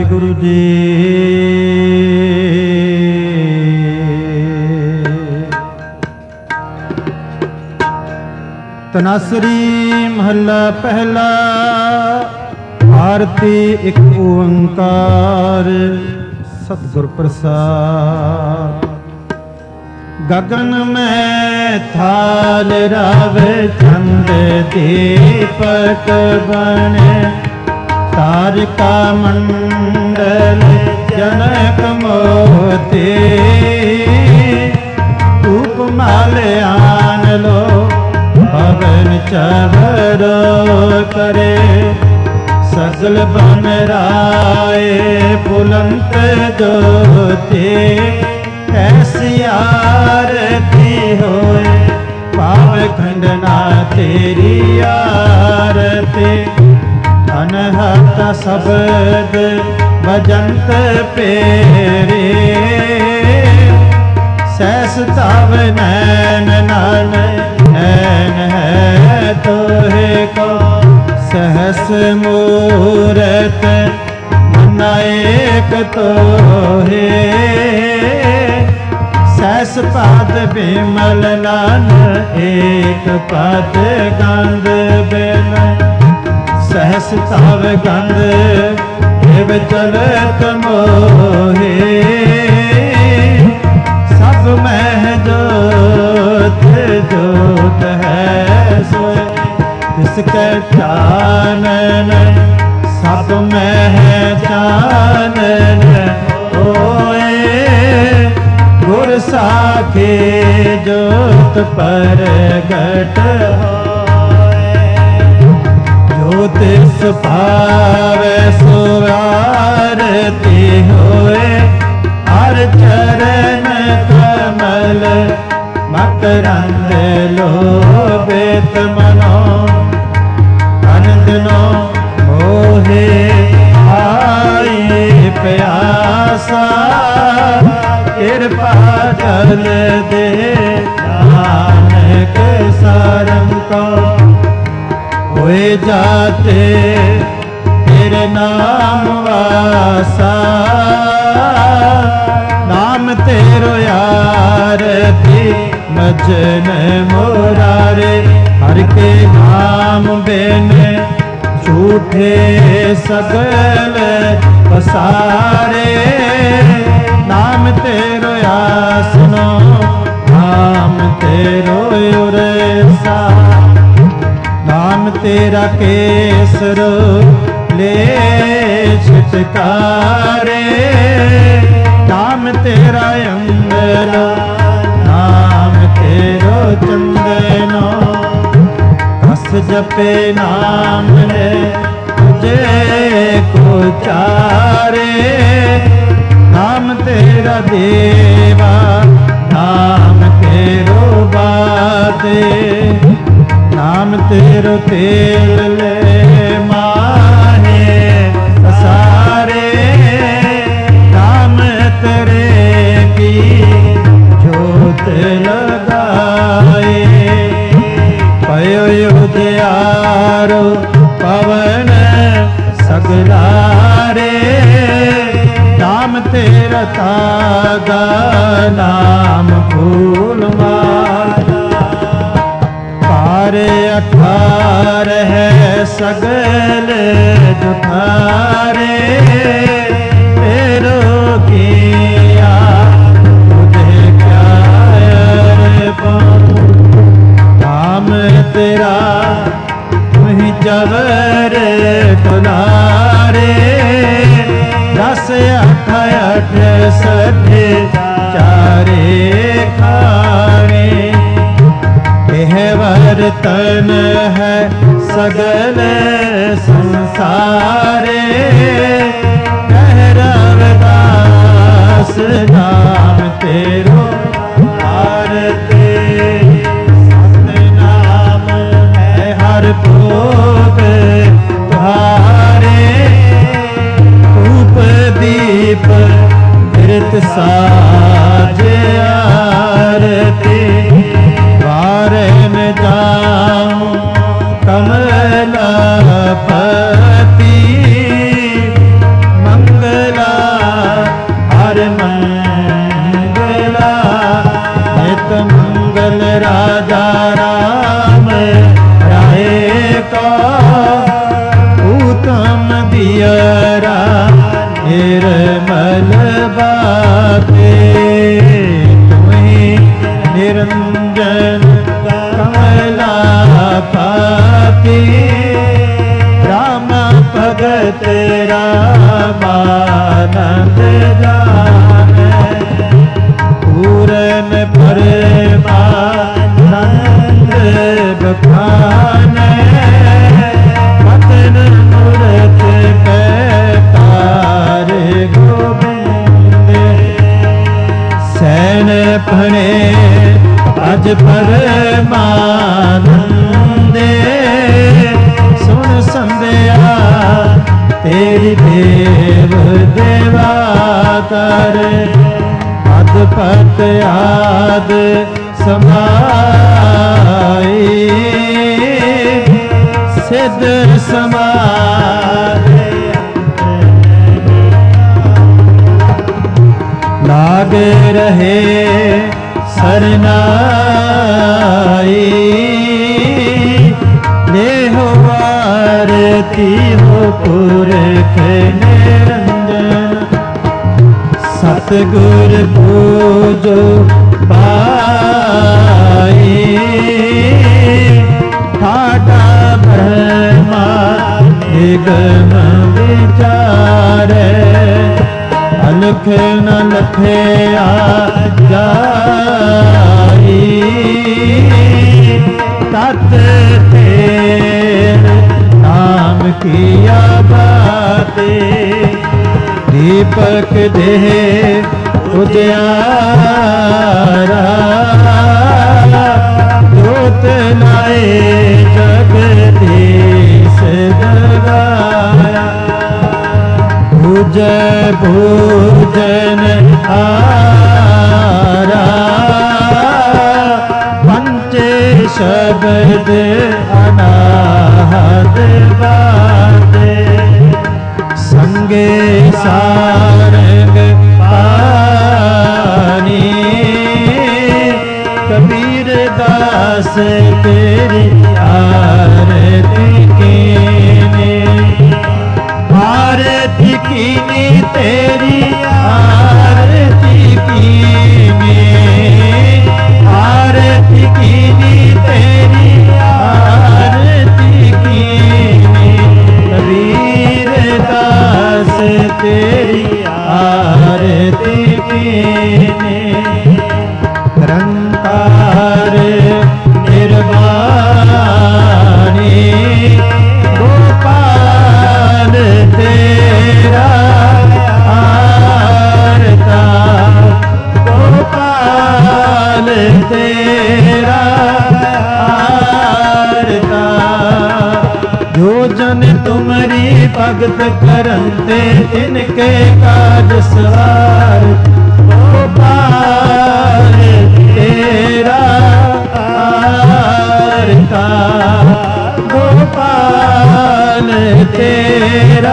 वाहिगुरु जी। तनासरी महला पहला। आरती एक ओंकार सतगुर प्रसाद। गगन में थाल रावे चंद दीपक बने। तारिका मंडल जनक मोती। धूप माल आन लो पवन चवरो करे। सगल बन राय बुलंद ज्योति। ऐसी आरती होए पाव खंडना तेरी आरती। अनहत शब्द भजंत पेरे। सहस तव नैन नान नैन है तोहे को। सहस मूरत नायक तोहे। सहस पद विमल नान एक पद गंध बिन। सहस तव गंध एव चलत मोहे। सब मह जोत जोत है सोए। इसके चानन सब मह चानन होए। गुर साखे जोत परगट होए। ज्योतिष पावे सो आरती होए। हर चरण कमल मकरंद लोभित मनो। अनंदनो मोहे आई प्यासा। कृपा जल दे नानक सारंग को। होए जाते तेरे नाम वासा। नाम तेरो आरती मजन मुरारे। हर के नाम बिन झूठे सगल पसारे। नाम तेरो आसनो नाम तेरो उरेसा। नाम तेरा केसरो ले छिटकारे। नाम तेरा अंगलो नाम तेरो चंदनो। हस जपे नाम ले तुझे को चारे। नाम तेरा देवा नाम तेरो बादे। नाम तेरो तेल ले माहे सारे। नाम तेरे की जोत लगाए। पयो उजियारो पवन सगलारे। नाम तेरा तागा नाम फूल माला। पार अठार है सगल जुठारे। तेरो किया मुझे क्या अर्पण। नाम तेरा वही जवर दुलारे। दस अठ अठ सठ चारे खाने। यह वर्तन है सगल संसारे। कह रविदास नाम तेरो आरती। सतनाम है हर भोग तुम्हारे। धूप दीप घृत साज आरती। वारे में जाऊं कमलापति। मंगल प्रभाते तुम्हें निरंजन कमला खाती राम भगत रामानंद जाने पूरन परमानंद बखाने मदन मूरत पैतार गोविंद सैन फणे अज परमानंदे सुन संध्या तेरी देव देवातर अद पत आद समाई सिद्ध समाधि लाग रहे सरनाई ले हो आरती हो पुरख निरंजन सतगुर पूजो पाई ठाटा ब्रह्मा निगम विचारे अलख न लखे आ जाई तत तेरे नाम किया बातें दीपक देह उजियारा जोत लाए जगदीश जगाया भुजय भोजन आरा पंचे शब्द अनाहत बाते संगे सारंग पानी कबीर दास तेरी आरती कीनी आरती कीनी तेरी आरती कीनी आरती कीनी तेरी आरती कीनी कबीर दास तेरी आरती कीनी निरंकार निर्वाणी गोपाल तेरा आरता गोपाल तेरा आरता जो जन तुम्हारी भगत करते इनके काज सवार गोपाल तेरा आरता गोपाल तेरा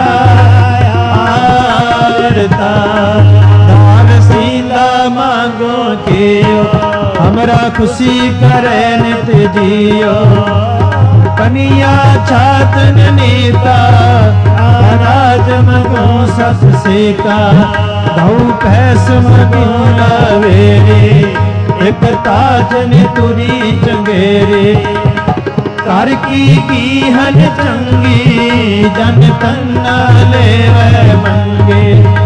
आरता दान सीला मांगो कियो हमरा खुशी करे नित जियो कनिया छातन नीता अनाज मगो सत सीता गौ भैंस मगो लावेरी एक ताज ने तुरी चंगेरे कर की हन चंगी जन तन्ना ले मंगे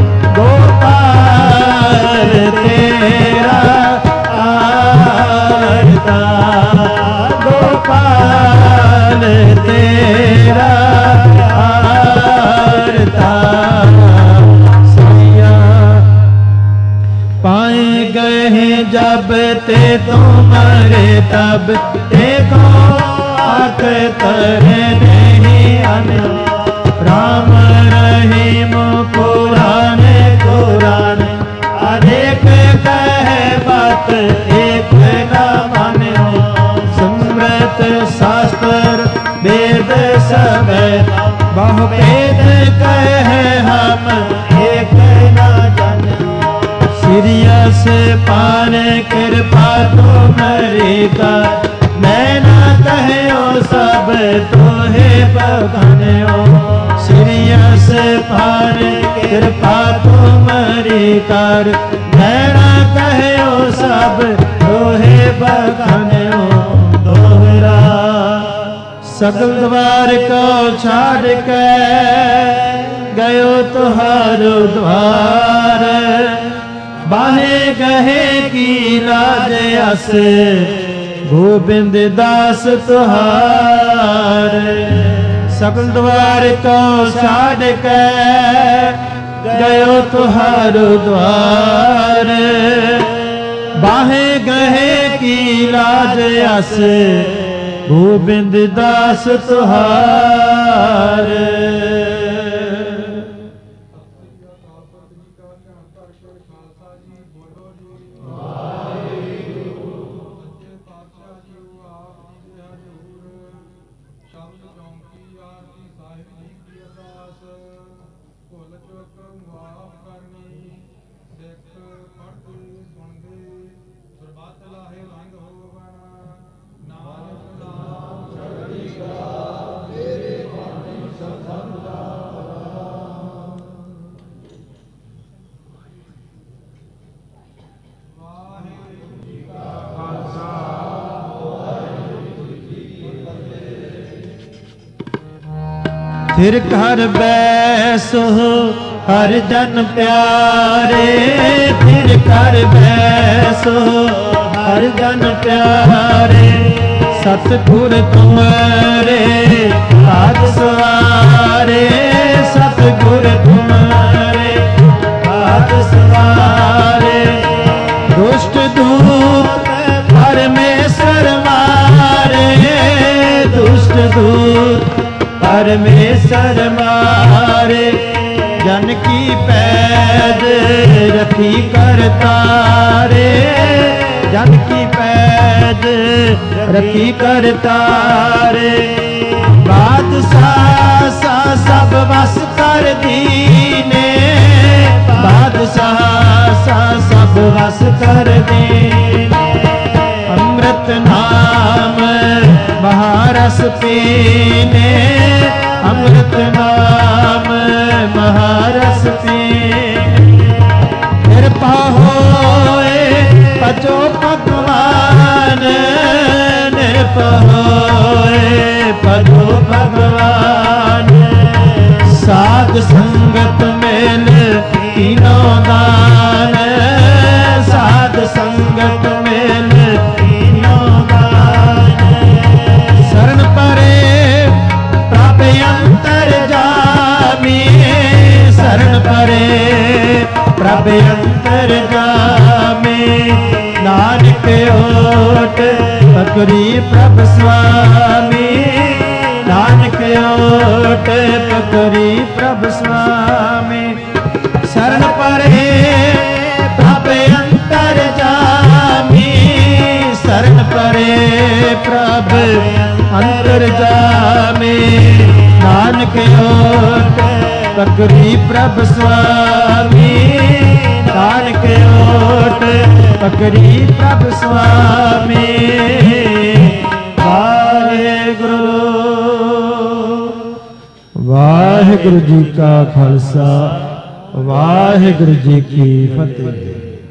गोपाल तेरा आरता गोपाल तेरा आरता सैया पाए गए जब ते तुम्हारे तब देखो आख तरे नहीं अन राम रहीम पुराने कुरान अनेक कहे बात एक न मानो समृत शास्त्र वेद सब बहु वेद कहे हम एक न जाने सीरियस पान कृपा तुम्हारी का मैं ना कहो सब तोहे बगाने सीरियस पान के कृपा तुमरी कर, मैना कहो सब दोहे बखानो दोहरा। सकल द्वार को छाड़ के गयो तुहारो द्वार, बाहे कहे की लाज अस गोबिंद दास तुहार। सकल द्वार को छाड़ के गयो तुहारो द्वार, बाहे गहे की लाज अस गोबिंद दास तुहार। फिर घर बैसो हर जन प्यारे, फिर घर बैसो हर जन प्यारे। सतगुर तुम्हारे हाथ सवारे, सतगुर तुम्हारे हाथ सवारे। दुष्ट दूत परमेश्वर मारे, दुष्ट दूत परमेश्वर मारे। जन की पैद रखी कर तारे, जन की पैद रखी कर तारे। बादशाह सा सब बस कर दीने, बादशाह सा सब बस कर दीने। अमृत नाम महारस पीने, अमृत नाम महारस पीने। कृपा होए पचो भगवान, कृपा होए पचो भगवान। साध संगत मेल तीनों दान, साध संगत मेल तीनों दान। शरण परे प्रभ अंतर जामी, शरण परे प्रभ अंतर जामी। नानक ओट पकड़ी प्रभ स्वामी, नानक ओट पकड़ी प्रभ स्वामी। शरण परे प्रभ अंतर जामी, शरण परे प्रभ अंतर जामे। नानक ओट पकड़ी प्रभ स्वामी, नानक ओट पकड़ी प्रभ स्वामी। वाहेगुरु वाहेगुरु जी का खालसा, वाहेगुरु जी की फतेह।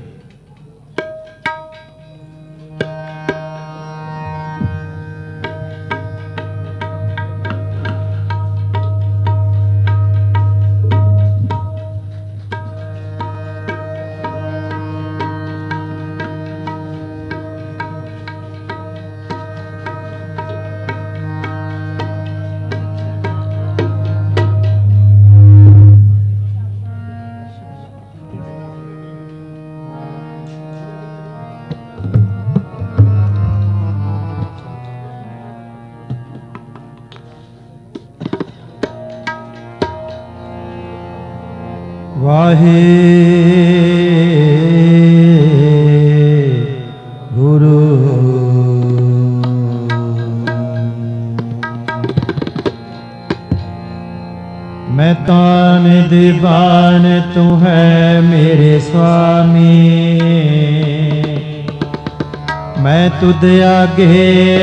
वाहे गुरु मैं तान दीवान तू है मेरे स्वामी, मैं तुद आगे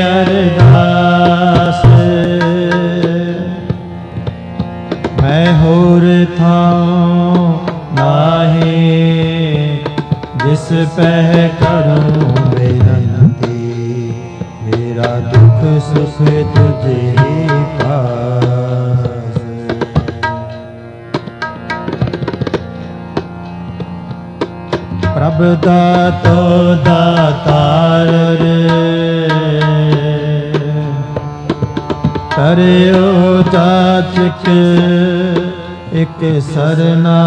अरदास मैं होर थां तिस पह करूं बेनती, मेरा दुख सुख तुझे पास। प्रभ दातो दातार करियो जाचक एक सरना,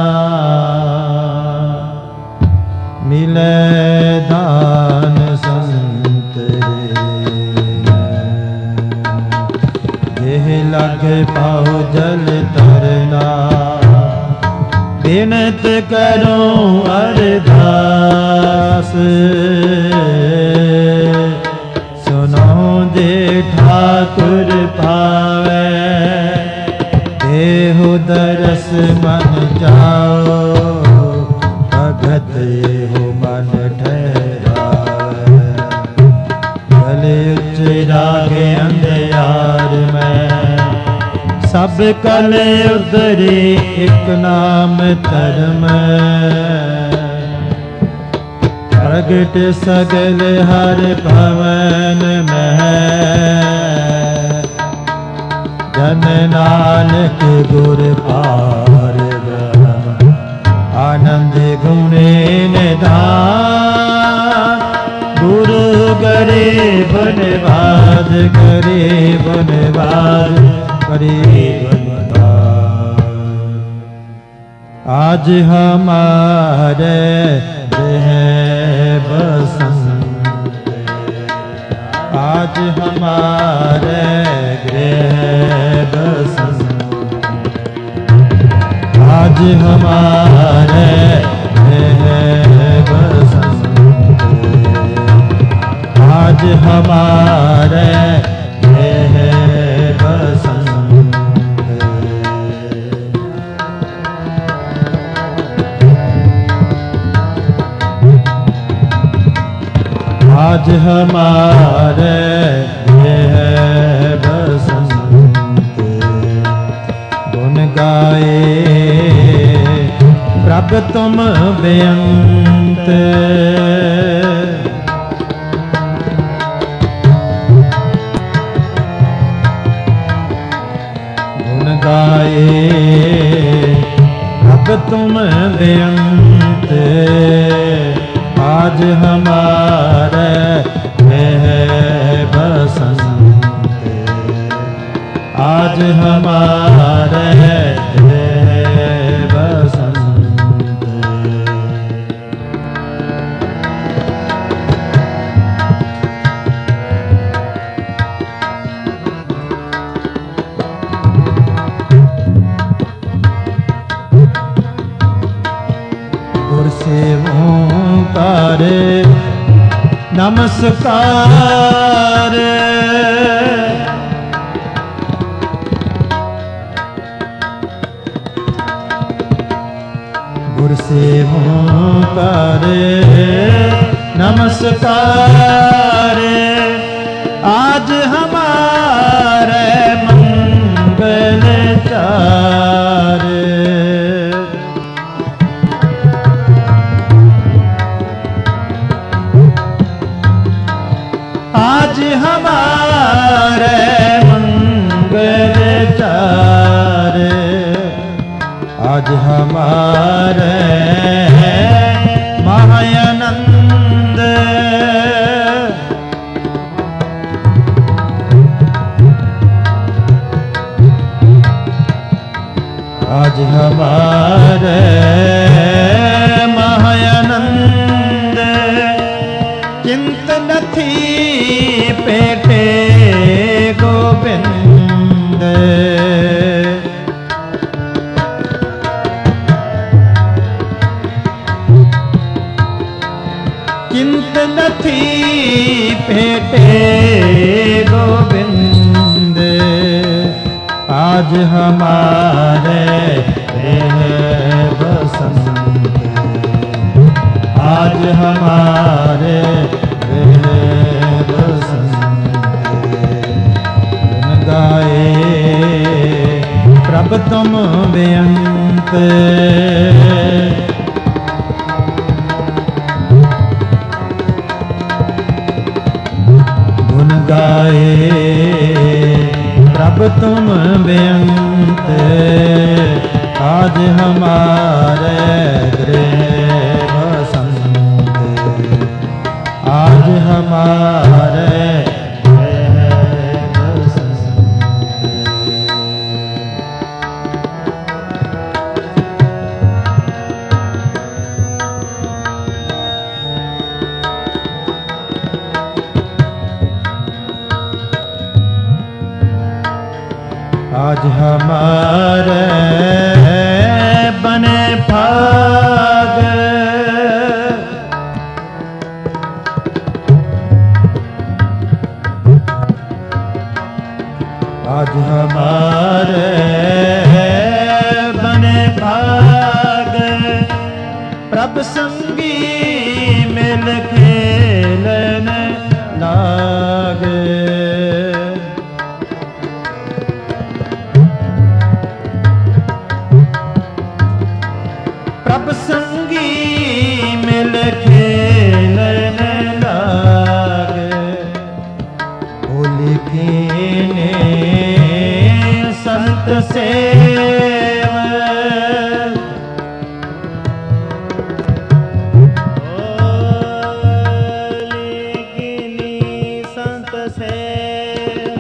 मिले दान संत जेह लगे पाओ जल तरना। बिनत करूं अरदास, सुनो जे ठाकुर पावे, देहु दरस मन जाओ, भगत हो मन ठहरावे। गले उचरागे अंधियार में, सब कल उतरे एक नाम धर्म। प्रगट सगल हर भवन में, जन नानक गुर पार ब्रह्म। आनंद गुणे निधान, गुरु करे बनवाद करे बनवाद करे बनवाद। आज हमारे देह बसंत, आज हमारे गृह बसंत, आज हमारे गृह बसंत, आज हमारे गृह बसंत। आज हमारे ये है बसंत, गुन गाए प्रभ तुम बेअंत। गुन गाए प्रभ तुम बेअंत, आज हमारे है बसंत, आज हमारे है बसंत। गुर सेवों तारे नमस्कार, गुर सेवों तारे नमस्कार। आज हमारे मंगल चार, आज हमारे मंगल चार, आज हमारे महायानंद। आज हमारे महायानंद, चिंतन थी पेटे गोविंद। चिंतन थी पेटे गोविंद, आज हमारे है बसंत, आज हमारे गाए प्रभ तुम बेअंत। तुम बेअंत आज हमारे गृह बसंत, आज हमारे आज हमारे बने भाग, आज हमारे बने भाग, प्रभ संगी मिल खेलन लागे। प्रभ संगी मिल खेलन लागे, होली कीने संत सेव, होली कीनी संत सेव,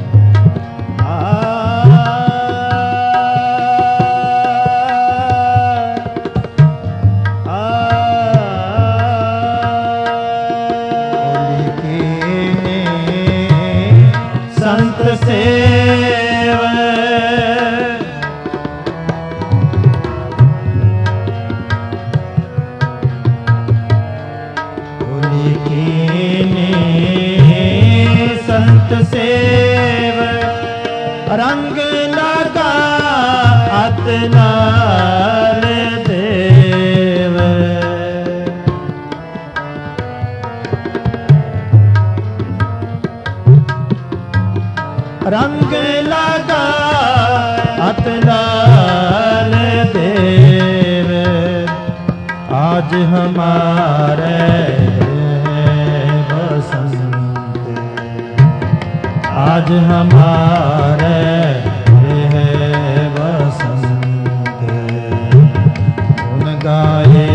संत सेव, होली कीने संत सेव, रंग लगा अतनाल देव, रंग लगा अतलाल देव, आज हमारे बसंत, आज हमारे बसंत, गुण गाए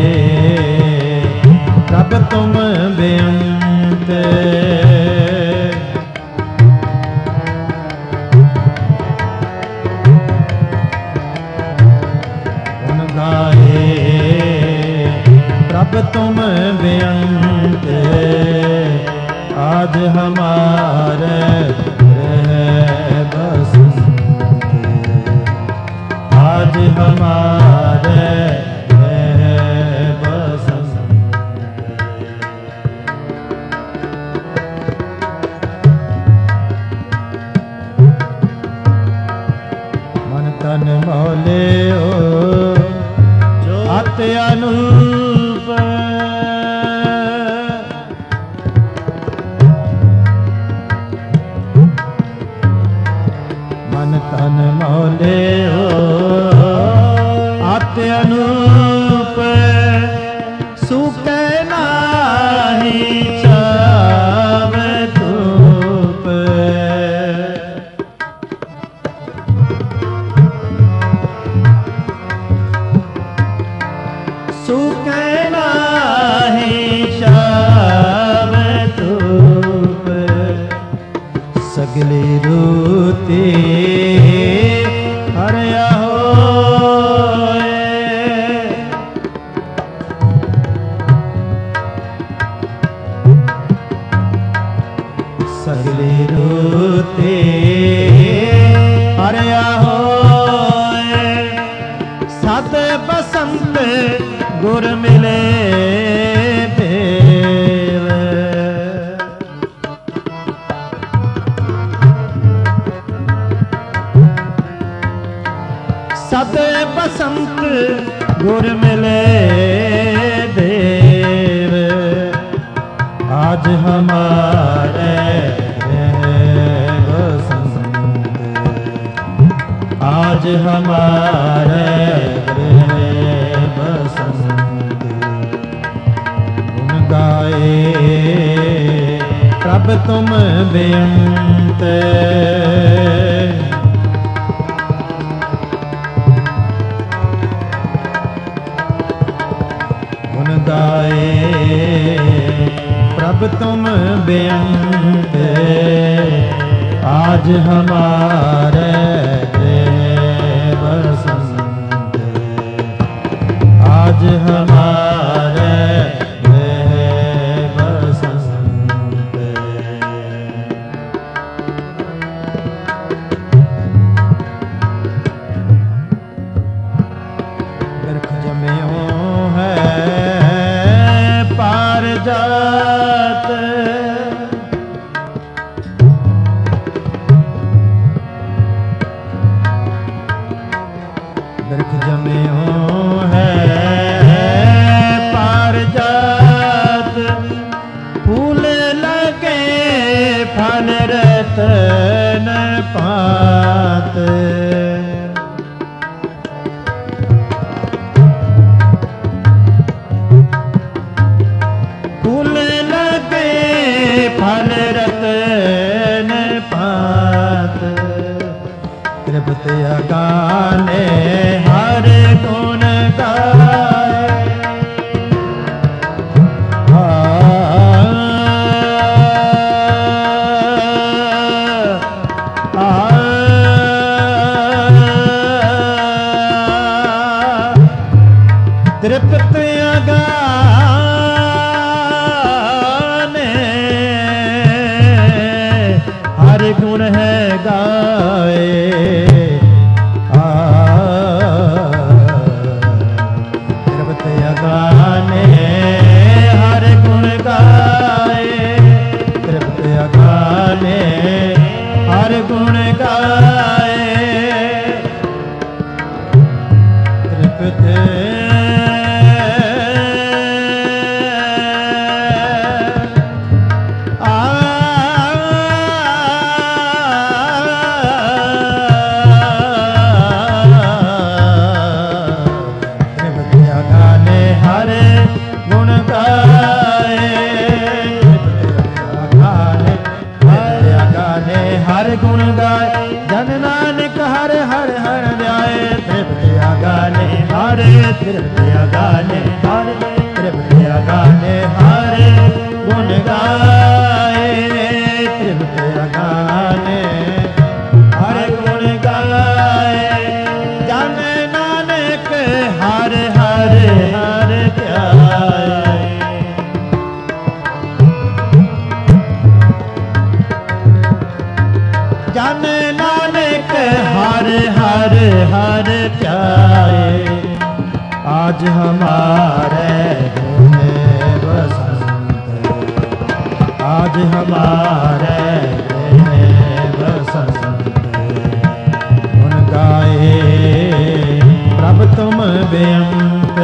प्रभ तुम बेअंत, प्रभ तुम बेअंत, आज हमारे गृह बसंत, आज हमारे गृह बसंत। मन तन मौले ओ अत अनूप, मन तन मौले हो अत अनूप, सूखे नाही छाव धूप, सूखे नाही छाव धूप, सगली रूती हरिया होए, सगली रूती हरिया होए, सत बसंत गुर मिले देव, सत बसंत गुर मिले देव, आज हमारे बसंत, आज हमारे बसंत, गुण गाए प्रभ ਪ੍ਰਭ ਤੁਮ ਬੇਅੰਤ। ਗੁਣ ਗਾਏ ਪ੍ਰਭ ਤੁਮ ਬੇਅੰਤ। आज हमारे बसंत। आज हमारे बसंत। बिरख जम्यो है पार जात। बिरख जम्यो है पार जात। फूल लगे फल रतन पात। फूल लगे फल रतन पात। त्रिपत अगाने हर गुण गाए। त्रिपत अगाने हर गुण है गाए। गाने हर गुण गाए। तृप्त गाने हर गुण गाए। तृप्त हर गुण गाए। जन नानक हर हर हर ध्याए। तृप्त गाने हर तृप्त गाने हर तृप्त गाने हर गुण गाए। तृप्त गाने हर गुण गाए। जन नानक हर हर हर ध्याए। जन नानक हर हर हर ध्याए। आज हमारे गुण बसंत। आज हमारे गुण बसंत। गुण गाए प्रभ तुम बेअंत।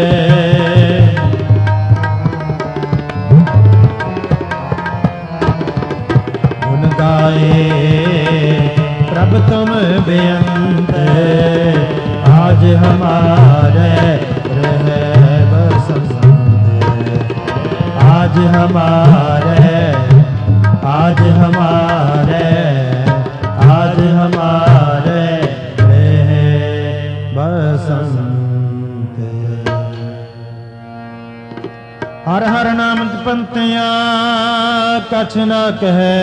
गुण गाए प्रभ तुम बेअंत। आज हमारे रह बसंत। आज हमारे आज हमारे आज हमारे रह बसंत। हर हर नाम पंतियाँ कछ न कहे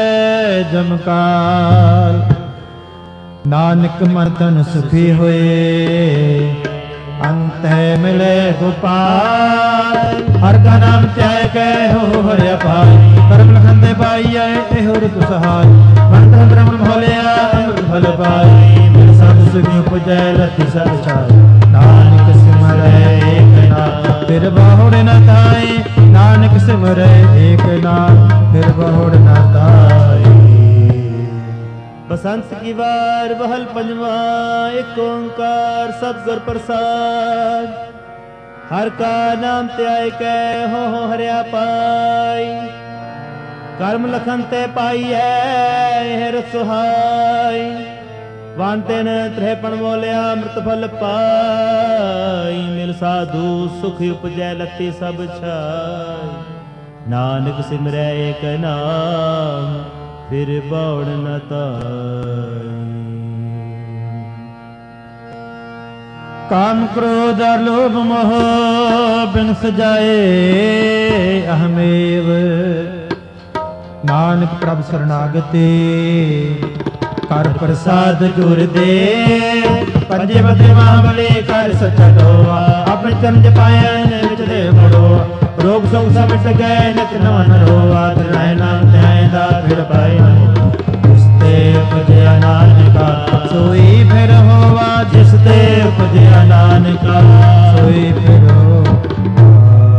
जमकाल। नानक मर्दन सुखी होए अंत मिले गोपाल। हर का नाम त्याय गए हो हरि पाई। कर्म लखन दे पाई आए एहो ऋतु सहाय। मंत्र ब्रह्म भोलिया अमृत फल पाई। मिल सब सुखी उपजय लति सब छाई। नानक सिमरै एक नाम फिर बहुड़ न ताई। नानक सिमरै एक नाम फिर बहुड़ न ताई। बसंत की बार बहल पंजवा एक ओंकार सतगुर प्रसाद। हर का नाम त्याय कै हो हरिया पाई। कर्म लखन ते पाई है हर सुहाई। वांते न त्रेपन बोलिया अमृत फल पाई। मिल साधु सुख उपजय लती सब छाई। नानक सिमरै एक नाम फिर बौड़ न ताई। काम क्रोध लोभ मोह बिन सजाए अहमेव नानक प्रभ शरणागति कर प्रसाद गुर दे। पंजे बदे महाबली कर सच्चा ढोआ अपने चरण जपायन विच दे मुड़ो। रोग शोक सब मिट गए नित नवा न रोआ तिनाय नाम ध्यायदा फिर पाए जिसते उपजया नानका सोई फिर होवा। जिसते उपजया नानका सोई फिर होवा।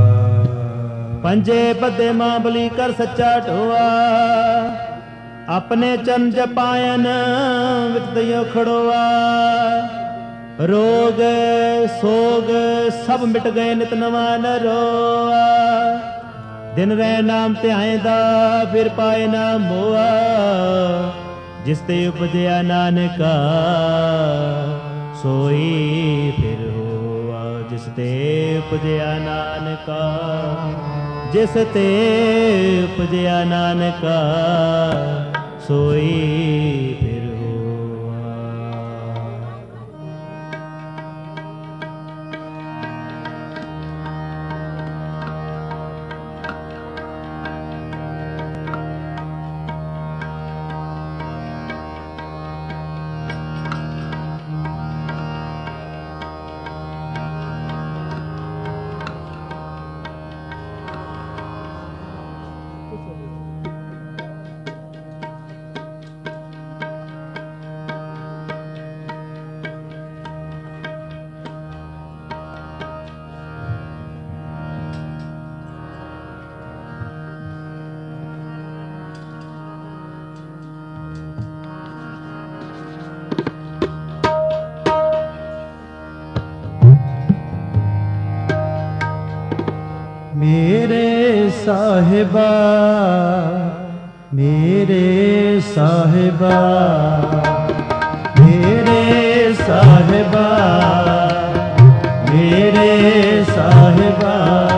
पंजे बदे महाबली कर सच्चा ढोआ अपने चरण जपायन विच दयो खड़ोआ। रोग सोग सब मिट गए नित नवा न रोआ। दिन रह नाम ध्यायदा फिर पाए ना मोआ। जिसते उपजया नानका सोई फिर होआ। जिसते उपजया नानका जिसते उपजया नानका सोई फिर होआ। मेरे साहिबा मेरे साहिबा मेरे साहिबा मेरे साहिबा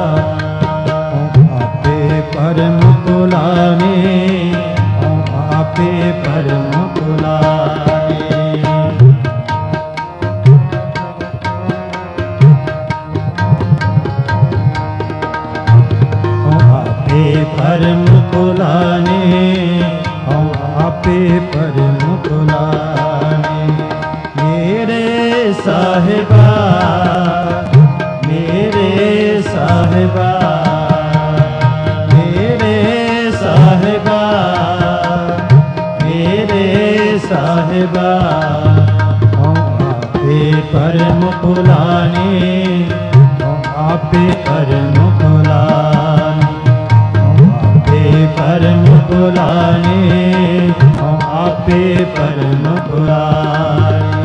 आपे परम कुलाने आपे परम कुलाने। परम कुलाने हम आपे परम कुलाने। मेरे साहिबा मेरे साहिबा मेरे साहिबा मेरे साहिबा हम आपे परम कुलाने हम आपे परम कुलाने। परम कुलाने हम आपे परम कुलाने।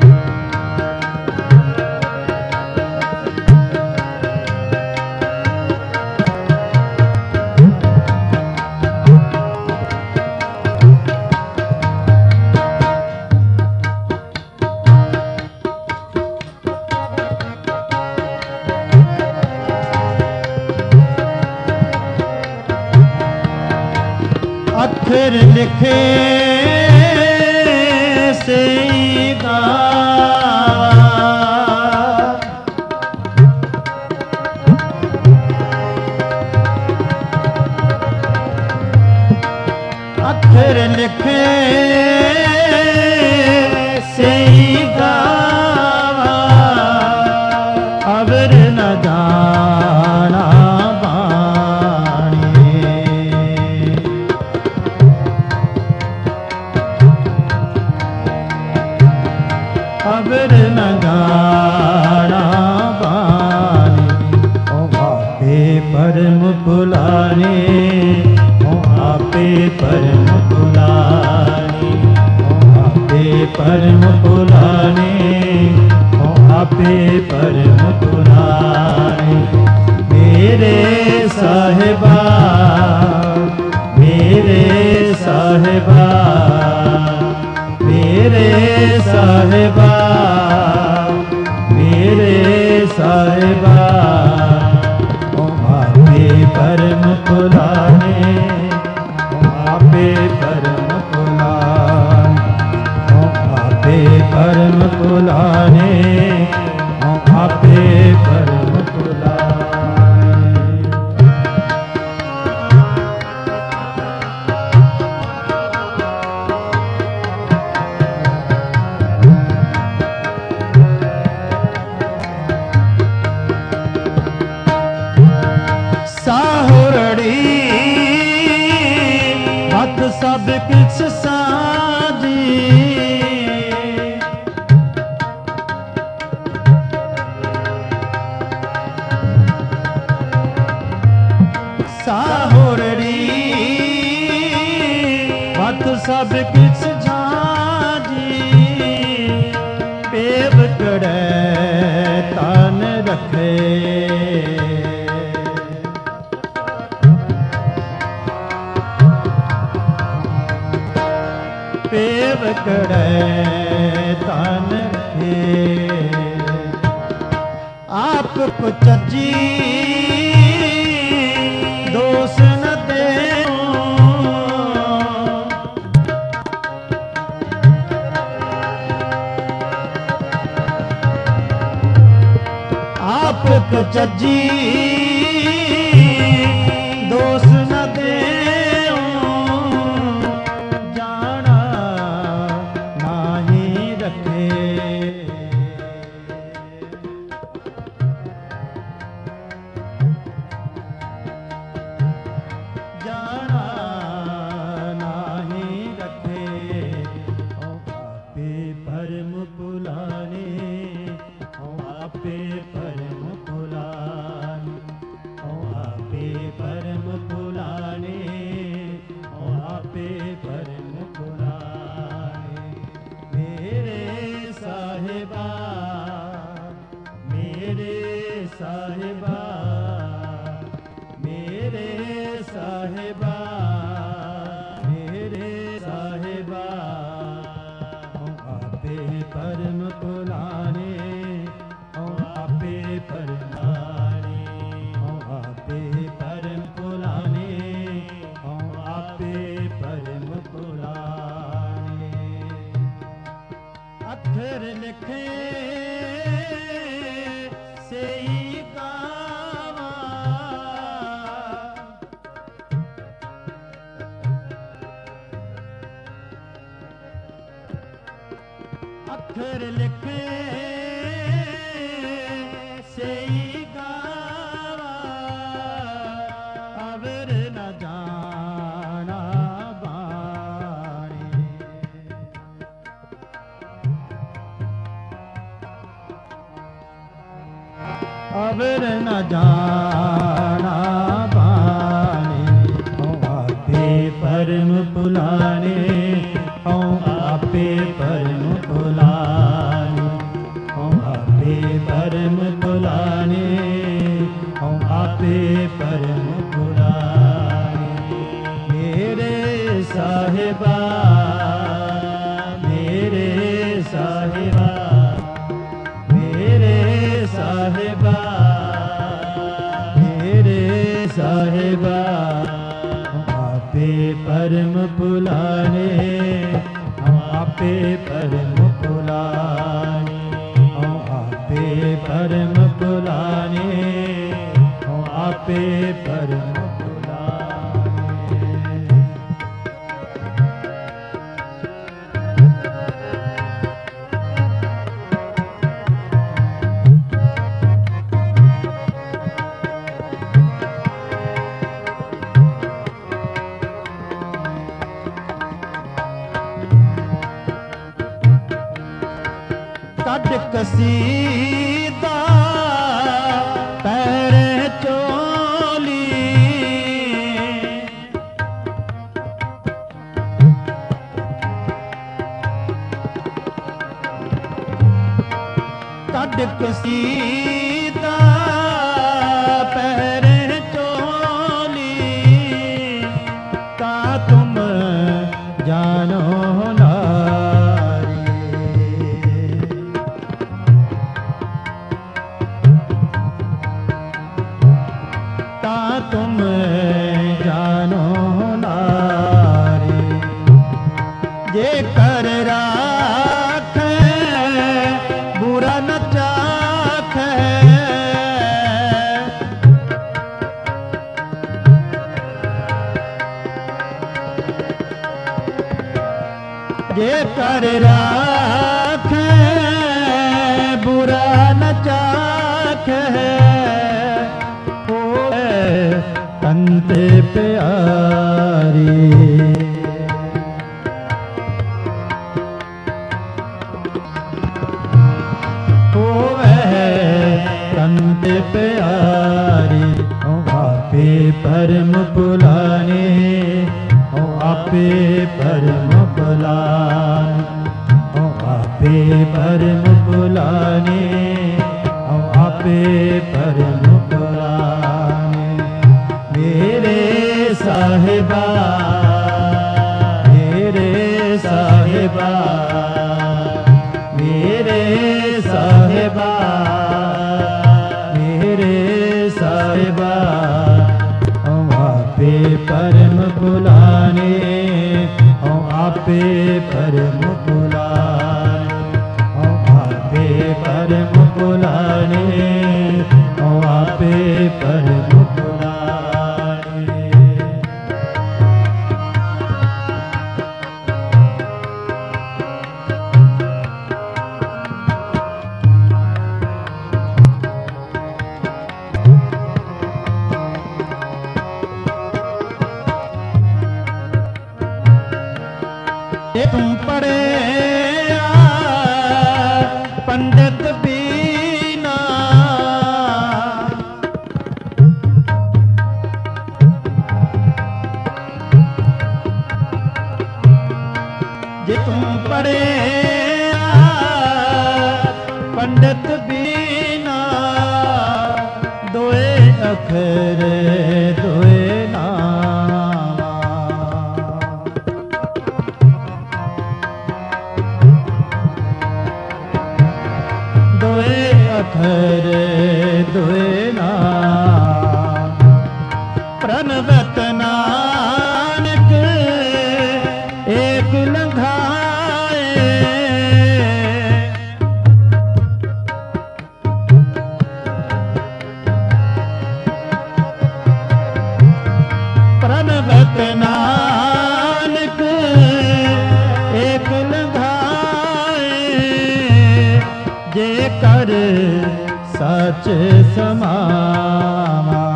अखर लिखे से अखर लिखे से गावा अवर न जाना अबर न गाना बानी। ओ आपे परम कुलाने ओ आपे परम कुलाने ओ आपे परम कुलाने ओ आपे परम कुलाने। मेरे साहिबा मेरे साहिबा मेरे साहिबा मेरे साहिबा ओ आपे परम पुलाने, आपे परम पुलाने, आपे परम पुलाने, आपे परम पुलाने। साहुरड़ी हथ सब किछ साजी, साहुरड़ी हथ सब किछ झाजी, पेव कड़े तन रखे, पेव कड़े तन रखे, आप को चजी दोष न दे, आप को चजी दोष न दे, जाना नाही रखे, जाना नाही रखे। ओ आपे परम पुलाने, ओ आपे परम पुलाने, ओ आपे परम पुलाने, ओ आपे परम पुलाने। मेरे साहिबा, मेरे साहिबा, मेरे साहिबा, मेरे साहिबा, ओ आपे परम पुलाने, ओ आपे परमाने, ओ आपे परम पुलाने, ओ आपे परम पुलाने। अक्षर लिखे सेई गावा, अक्षर लिखे सेई गावा, अवर न जाना बाणी, अवर न जाना बाणी। ओ आपे परम पुलाने, ओ आपे परम पुलाने, ओ आपे परम पुलाने, ओ आपे परम पुलाने। मेरे साहिबा, मेरे साहिबा, मेरे साहिबा, मेरे साहिबा, आपे परम पुलाने, आपे परम पुलाने, आपे परम पुलाने, आपे परम पुलाने। कड कसीदा पैर चोली, कड कसीदा पैर चोली, का तुम जानो ता तुम जानो नारी। जे कर राखे बुरा न चाखे, जे कर राखे बुरा न चाखे, कंत प्यारी। कंत प्यारी आपे परम बुलाने, आपे परम बुलाने, आपे परम बुलाने, आपे परम बुलाने। मेरे साहिबा, मेरे साहिबा, मेरे साहिबा, मेरे साहिबा, आपे परम बुलाने, आपे परम बुलाने, आपे परम बुलाने, आपे परम बुलाने। तुम पढ़े पंडित बीना, जे तुम पढ़े पंडित बीना, दोए अखर दोए नामा, दोए अखर दोए नाम। प्रणवत नानक एक लंघाए, प्रणवत नानक एक लंघाए, जे कर सच समामा।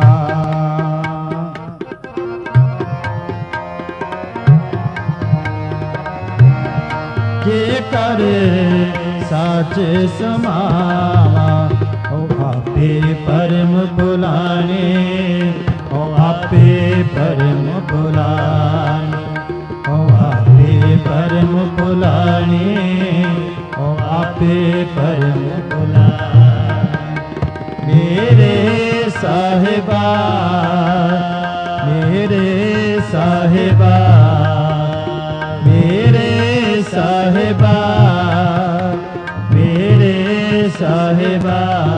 जे कर सच समामा, आपे परम बुलाने, आपे परम बुलाने, आपे परम बुलाने, आपे परम बुलाने। मेरे साहिबा, मेरे साहिबा, मेरे साहिबा, मेरे साहिबा,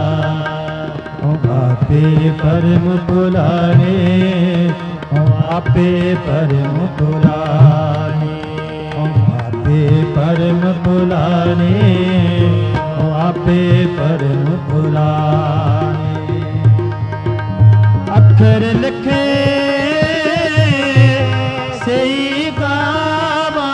आपे परम बुलाने, आपे परम बुलाने, आपे परम बुलाने, आपे परम बुलाने। अखर लिखे सेई गावा,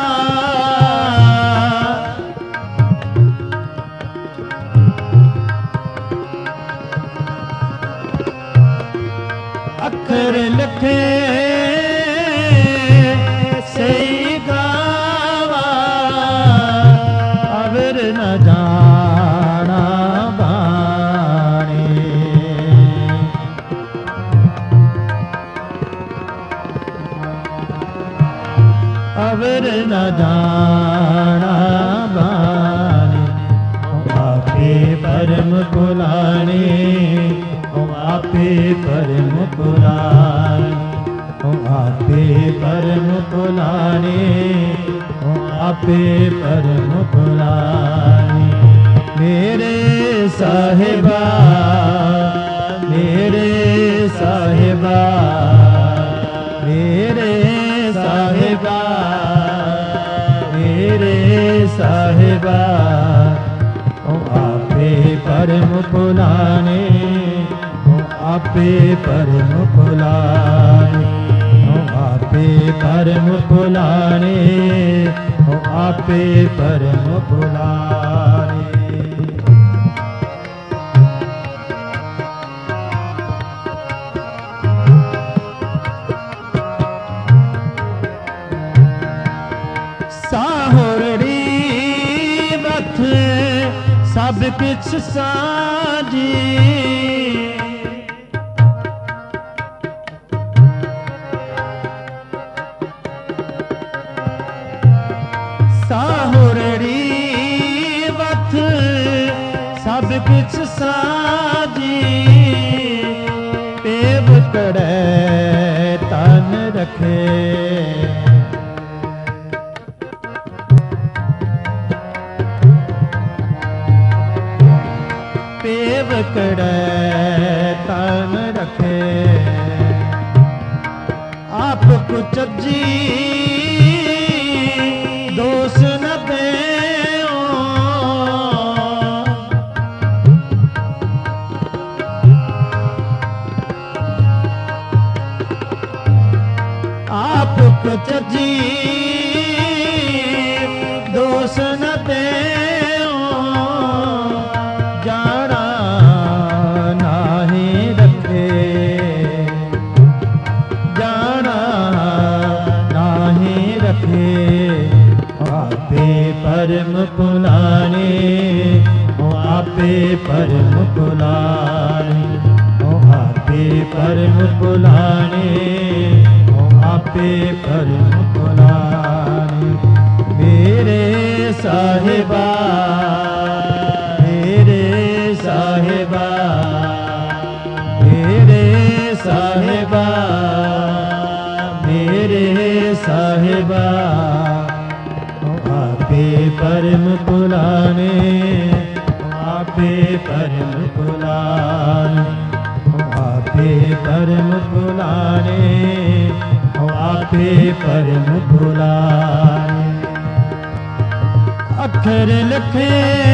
अखर लिखे सेई गावा, अवर न जाना बाणी। अवर न जाना बाणी, आपे परम बुलाने, आपे परम बुलाने, आपे परम बुलाने, आपे परम बुलाने। मेरे साहिबा, मेरे साहिबा, साहिबा मेरे साहिबा मेरे साहिबा ओ आपे परम पुलाने ओ आपे परम पुलाने ओ आपे परम पुलाने ओ आपे परम पुलाने। साहुरड़ी बथ सब किछ साजी साहुरड़ी बथ सब किछ साजी पेव कड़े तन रखे पेव कड़े तन रखे आप कुचजी दोष न देओ आप कुचजी दोष न देओ जाना नाही रखे जाना नाही रखे आपे परम पुलाने ओ आपे परम पुलाने ओ आपे परम पुलाने ओ आपे परम पुलाने मेरे साहिबा मेरे साहिबा मेरे साहिबा मेरे साहिबा ओ आपे परम पुलाने ओ आपे परम पुलाने ओ आपे परम पुलाने ओ आपे परम पुलाने। अखर लिखे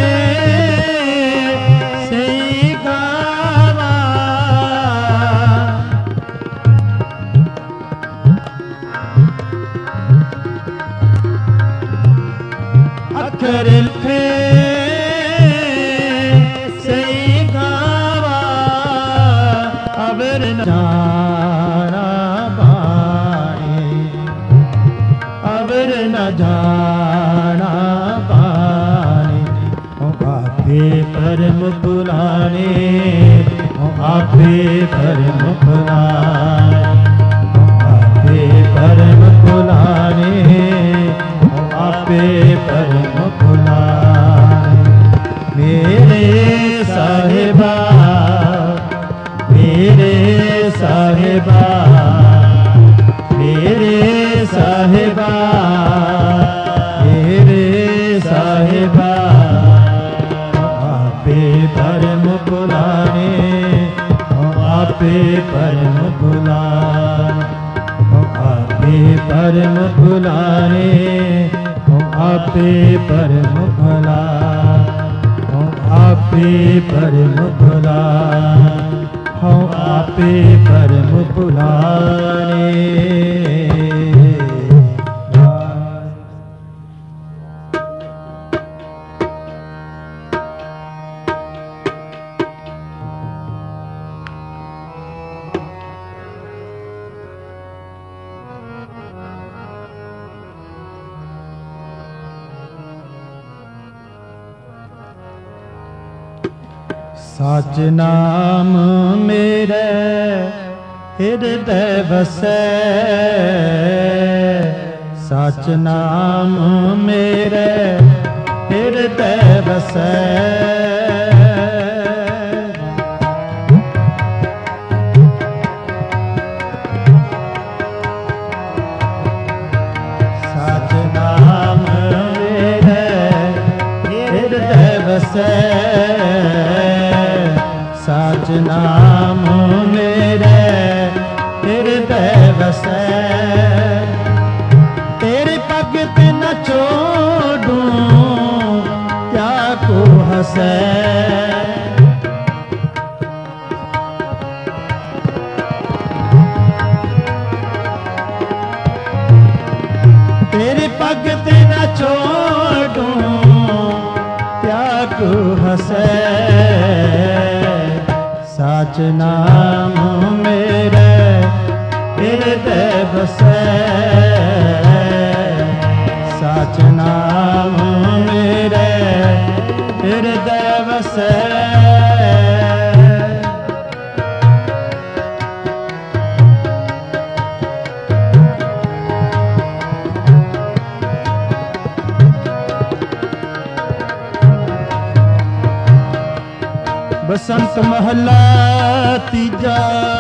सही गावा अखर लिखे सही गावा अबर न जाना पानी अबर न जाना आपे परम पुलाने ओ आपे परम पुलाने ओ आपे परम पुलाने ओ आपे परम पुलाने मेरे साहिबा मेरे साहिबा मेरे साहिबा मेरे साहिबा परम पुलाने ओ आपे परम पुलाने ओ आपे परम पुलाने ओ आपे परम पुलाने ओ आपे परम पुलाने ओ आपे परम पुलाने। सच नाम मेरे हृदय बसै सच नाम मेरे हृदय बसै सच नाम मेरे हृदय बसै सच नाम मेरे हृदय बसै। तेरे भगत न छोड़ूं क्या को हंसै। तेरे भगत न छोड़ूं क्या को हंसै। साच नाम मेरे हृदय बसै। साच नाम मेरे हृदय बसै। बसंत महला तीजा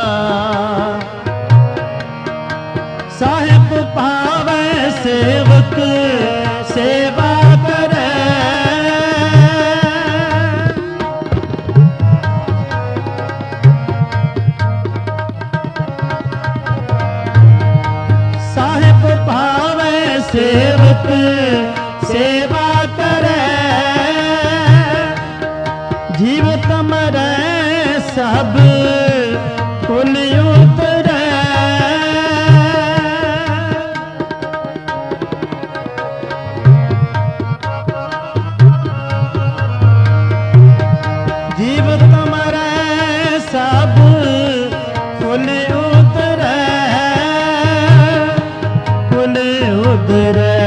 साहिब पावे सेवक सेवा करे। साहिब पावे सेवक सेवा करे। जीवत मरै सब कुल उतरै। जीवत मरै सब कुल उतरै। कुल उतरै।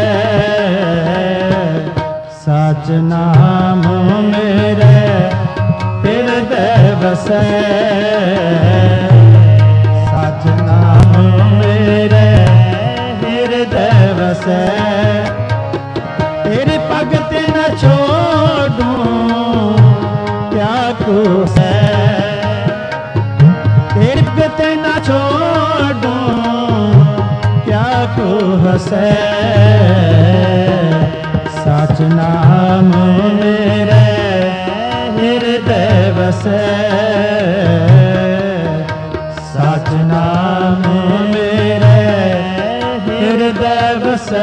साच नाम मेरे हृदय बसै। साच नाम मेरे हृदय बसै। तेरे भगत न छोड़ूं क्या को है। तेरे भगत न छोड़ूं क्या को हंसै। साच नाम मेरे हृदय बसै। साच नाम मेरे हृदय बसै।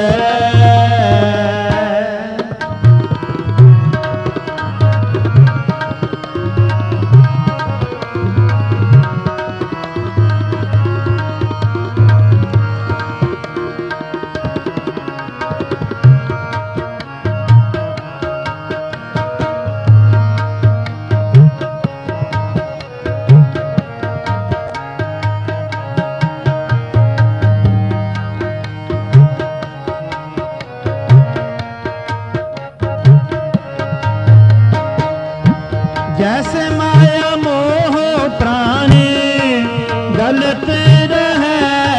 जैसे माया मोह प्राणी गलत रहे।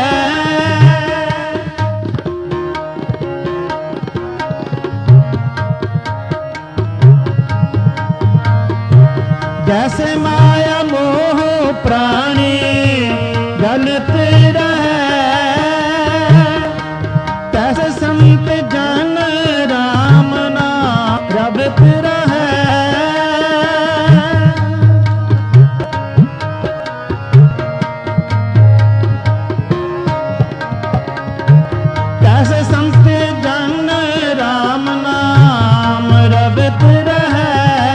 जैसे माया मोह प्राणी गलत रहे। तैसे संत जन राम नाम रबत रहे। कैसे संत जन राम नाम रबत रहे।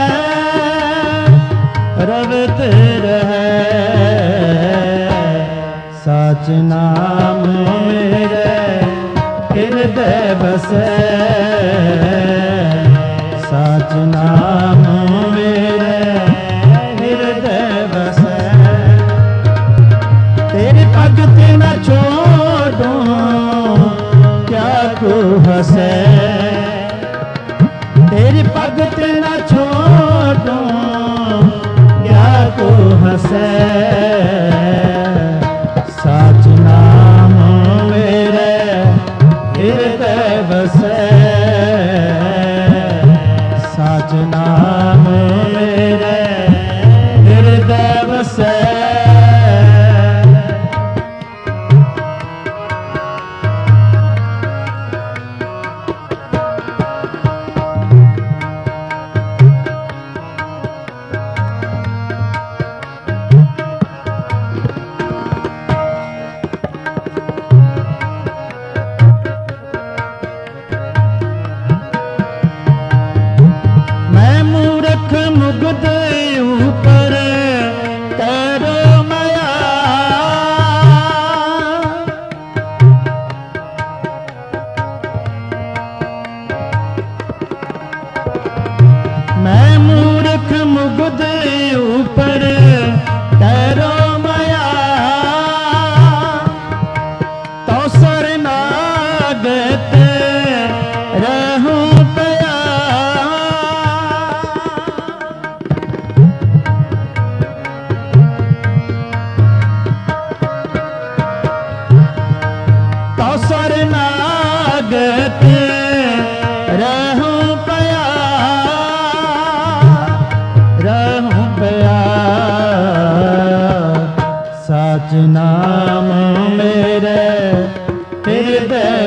रबत रहे। साच नाम मेरे हृदय बसै। साच नाम मेरे हृदय बसै। तेरे भगत न छोड़ूं क्या को हंसै। तेरी भगत न छोड़ूं क्या को हंसै। साच नाम मेरे हृदय बसै। साच नाम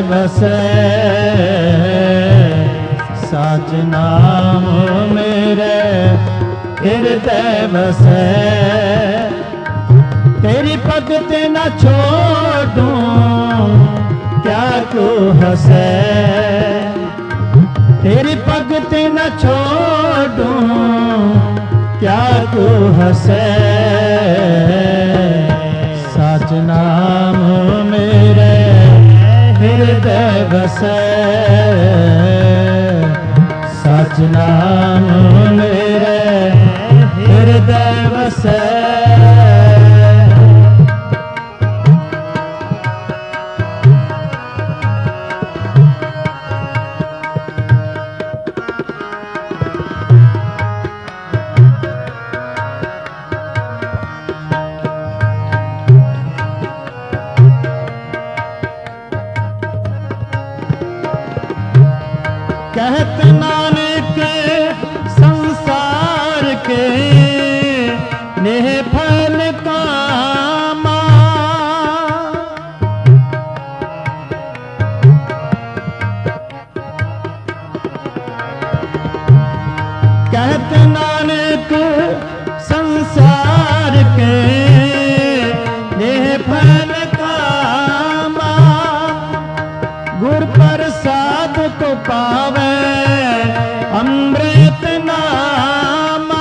बसै साच नाम मेरे हृदय बसै तेरी भगत न छोड़ूं क्या को हंसै तेरी भगत न छोड़ूं क्या को हंसै साच नाम मेरे हृदय बसै साच नाम मेरे हृदय बसै कहत नानक संसार के नेह फल कामा कहत नानक संसार के नेह फल कामा गुर प्रसाद को पावे अमृत नामा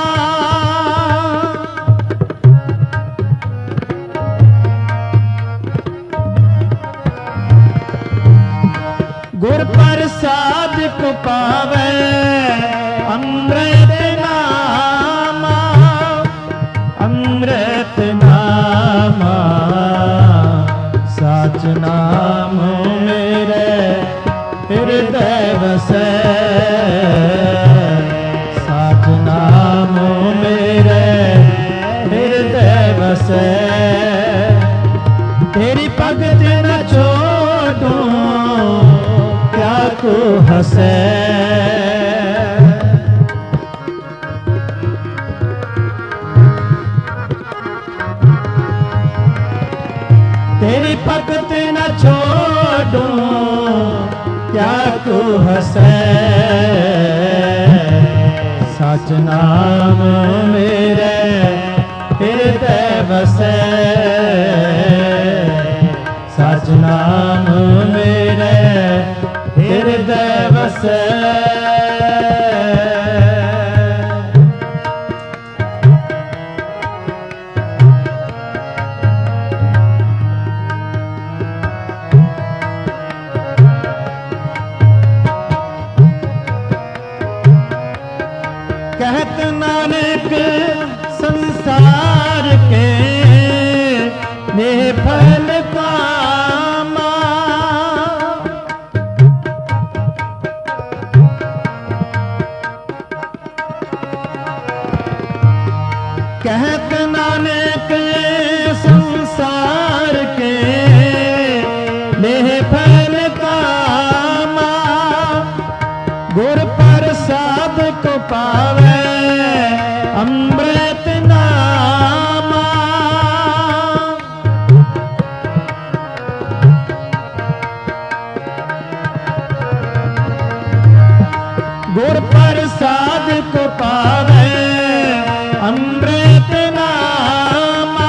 गुर प्रसाद को पावे अमृत नामा अमृत नामा साच नाम मेरे हृदय बसै साच नाम मेरे हृदय बसै तेरी भगत न छोड़ूं क्या को हंसै तेरी भगत न छोड़ूं क्या को हंसै साच नाम मेरे हृदय बसै साच नाम मेरे हृदय बसै कहत नानक संसार के नेह फल कामा कहत नानक संसार के नेह फल कामा गुर प्रसाद को पावे अमृत नामा गुर प्रसाद को पावे अमृत नामा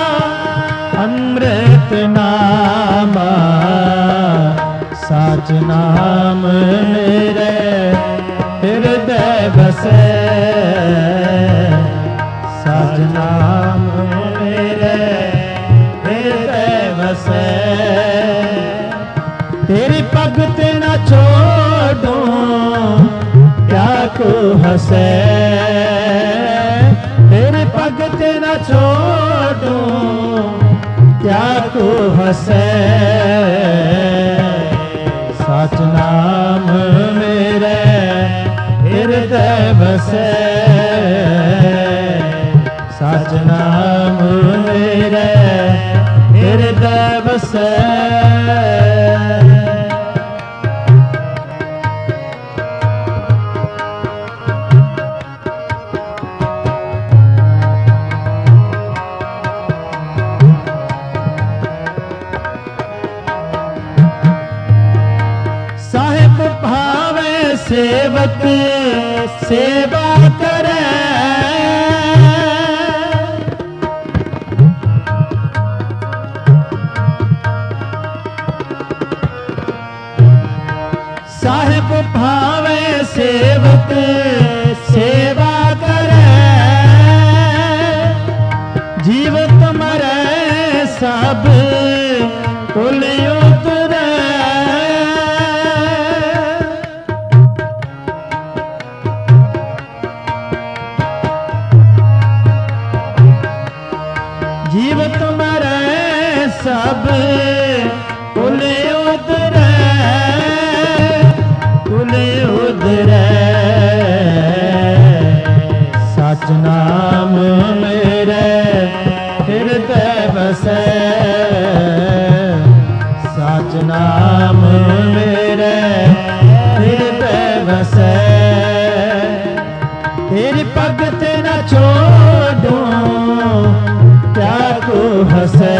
अमृत नामा साच नाम मेरे हृदय बसै साच नाम मेरे हृदय बसै तेरी भगत न छोड़ूं क्या को हंसै तेरी भगत न छोड़ूं क्या को हंसै साच नाम मेरे हृदय बसै साच नाम मेरे हृदय बसै सेवक सेवा करे। साहिब भावे सेवक सेवा करे। जीवत मरे सब कुल उतरे। जीवत मरे सब कुल उतरे। कुल उतरे। सच नाम मेरे हृदय बसे। सच नाम मेरे हृदय बसे। तेरी भगत न छोड़ूं क्या को हंसे।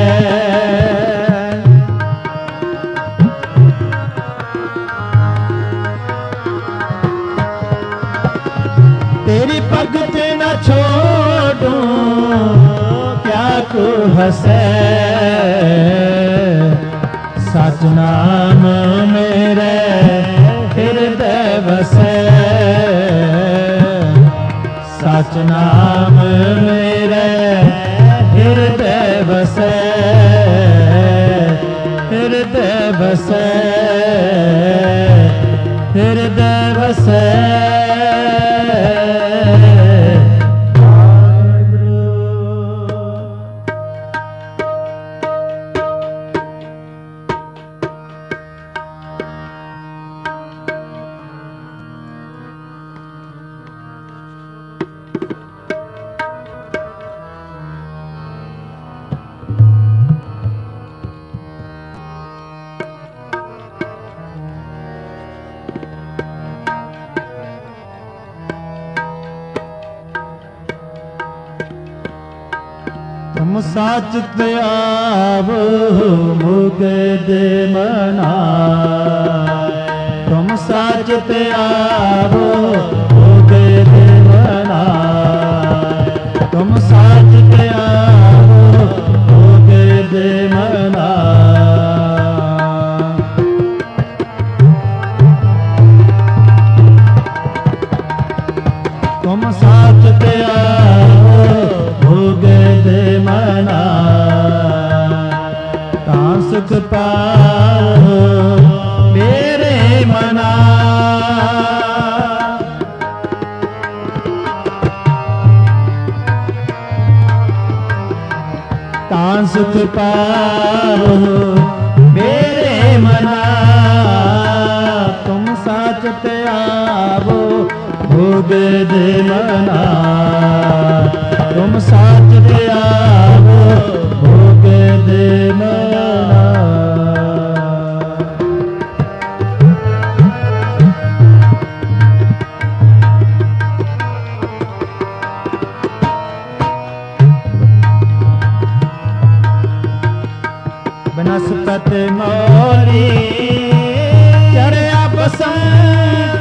तेरी भगत न छोड़ूं क्या को हंसे। सच नाम मेरे हृदय बसे। सच नाम मेरे हृदय बसे। हृदय बसे। हृदय बसे। तुम साचत आवो मुगद मना। तुम साचत आवो मुगद मना। तुम साचत आवो मुगद मना। तुम साचत आवो मुगद मना। तां सुख पाओ मेरे मना। तां सुख पाओ मेरे मना। तुम साचत आवो मुगद मना। तुम साचत आवो मुगद मना। बनस्पत मौली चढ़या बसंत।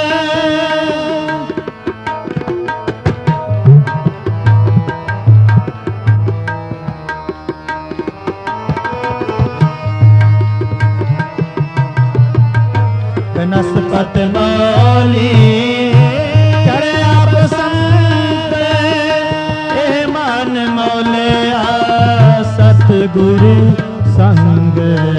बनस्पत मौली चढ़या बसंत। ए मन मौलिया सतगुरु संग।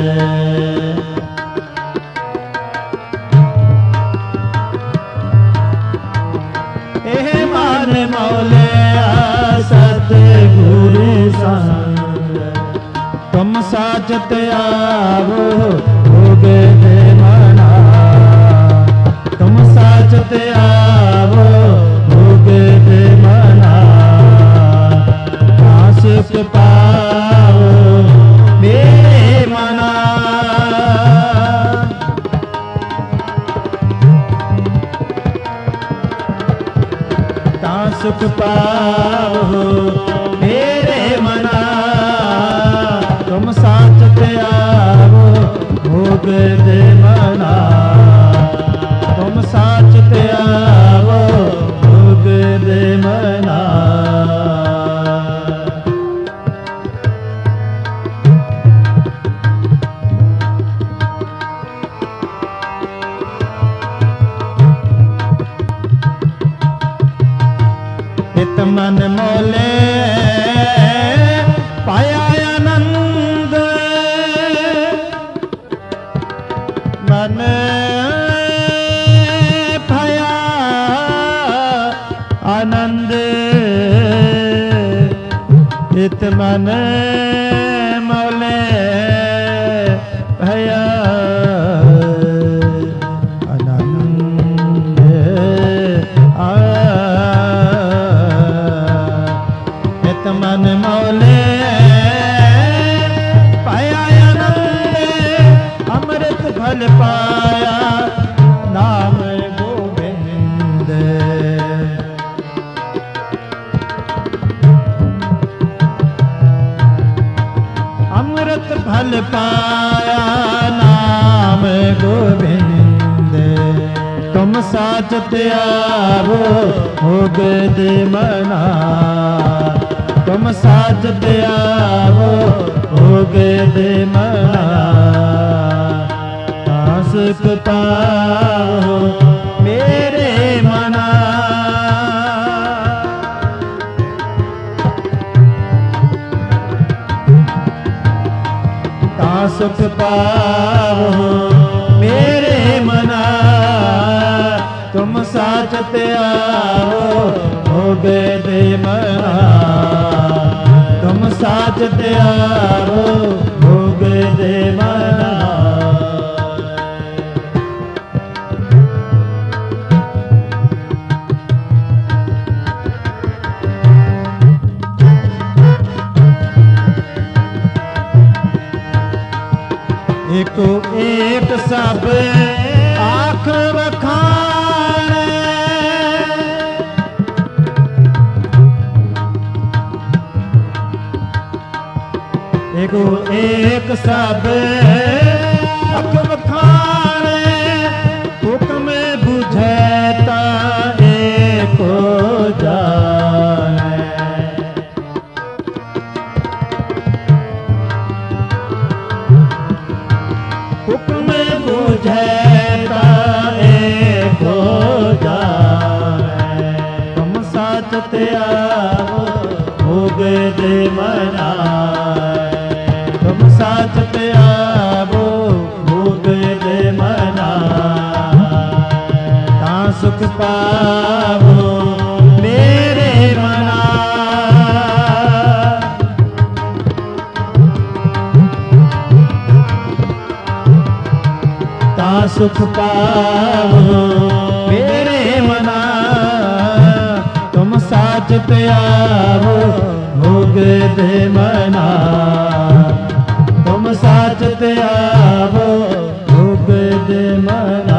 ए मन मौलिया सतगुरु संग। तुम साचत आवो मुगद मना। तुम साचत आवो मुगद मना। सुख पाओ मेरे मना। सुख पाओ मेरे मना। तुम साचत आवो भोग दे मना। तुम मन मोले पाया आनंद मन पाया आनंद इत मन मोले भया आनंद इत मन मोले पाया आनंद अमृत फल पाया नाम गोविंद अमृत फल पाया नाम गोविंद तुम साचत आवो भोगद मना तुम साचत आवो भोगद मना सुख पाओ मेरे मना सुख पाओ मेरे मना तुम साचत आओ भोगे दे मना तुम साचत आओ भोगे दे मना एको एक सब आँख बखाने एको एक सब आँख बखाने हुक्म बुझैता एको जाने हुक्म बुझैता एको जाने तुम साचत आओ भोग दे मना तुम साचत आओ भोग दे मना ता सुख पाओ मेरे मना सुख पाओ मेरे मना तुम साचत आओ भोग दे मना तुम साचत आओ भोग दे मना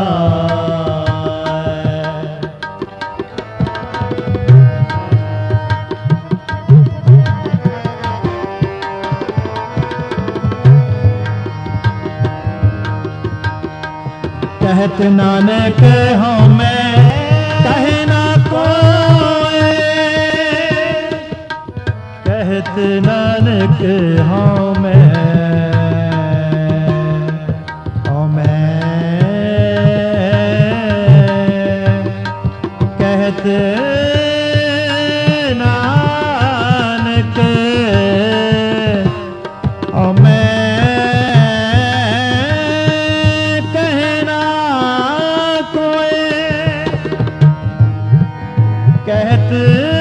कहत नानक हूँ मैं कहे ना कोई कहत नानक हूँ मैं कहत नानक मैं कहत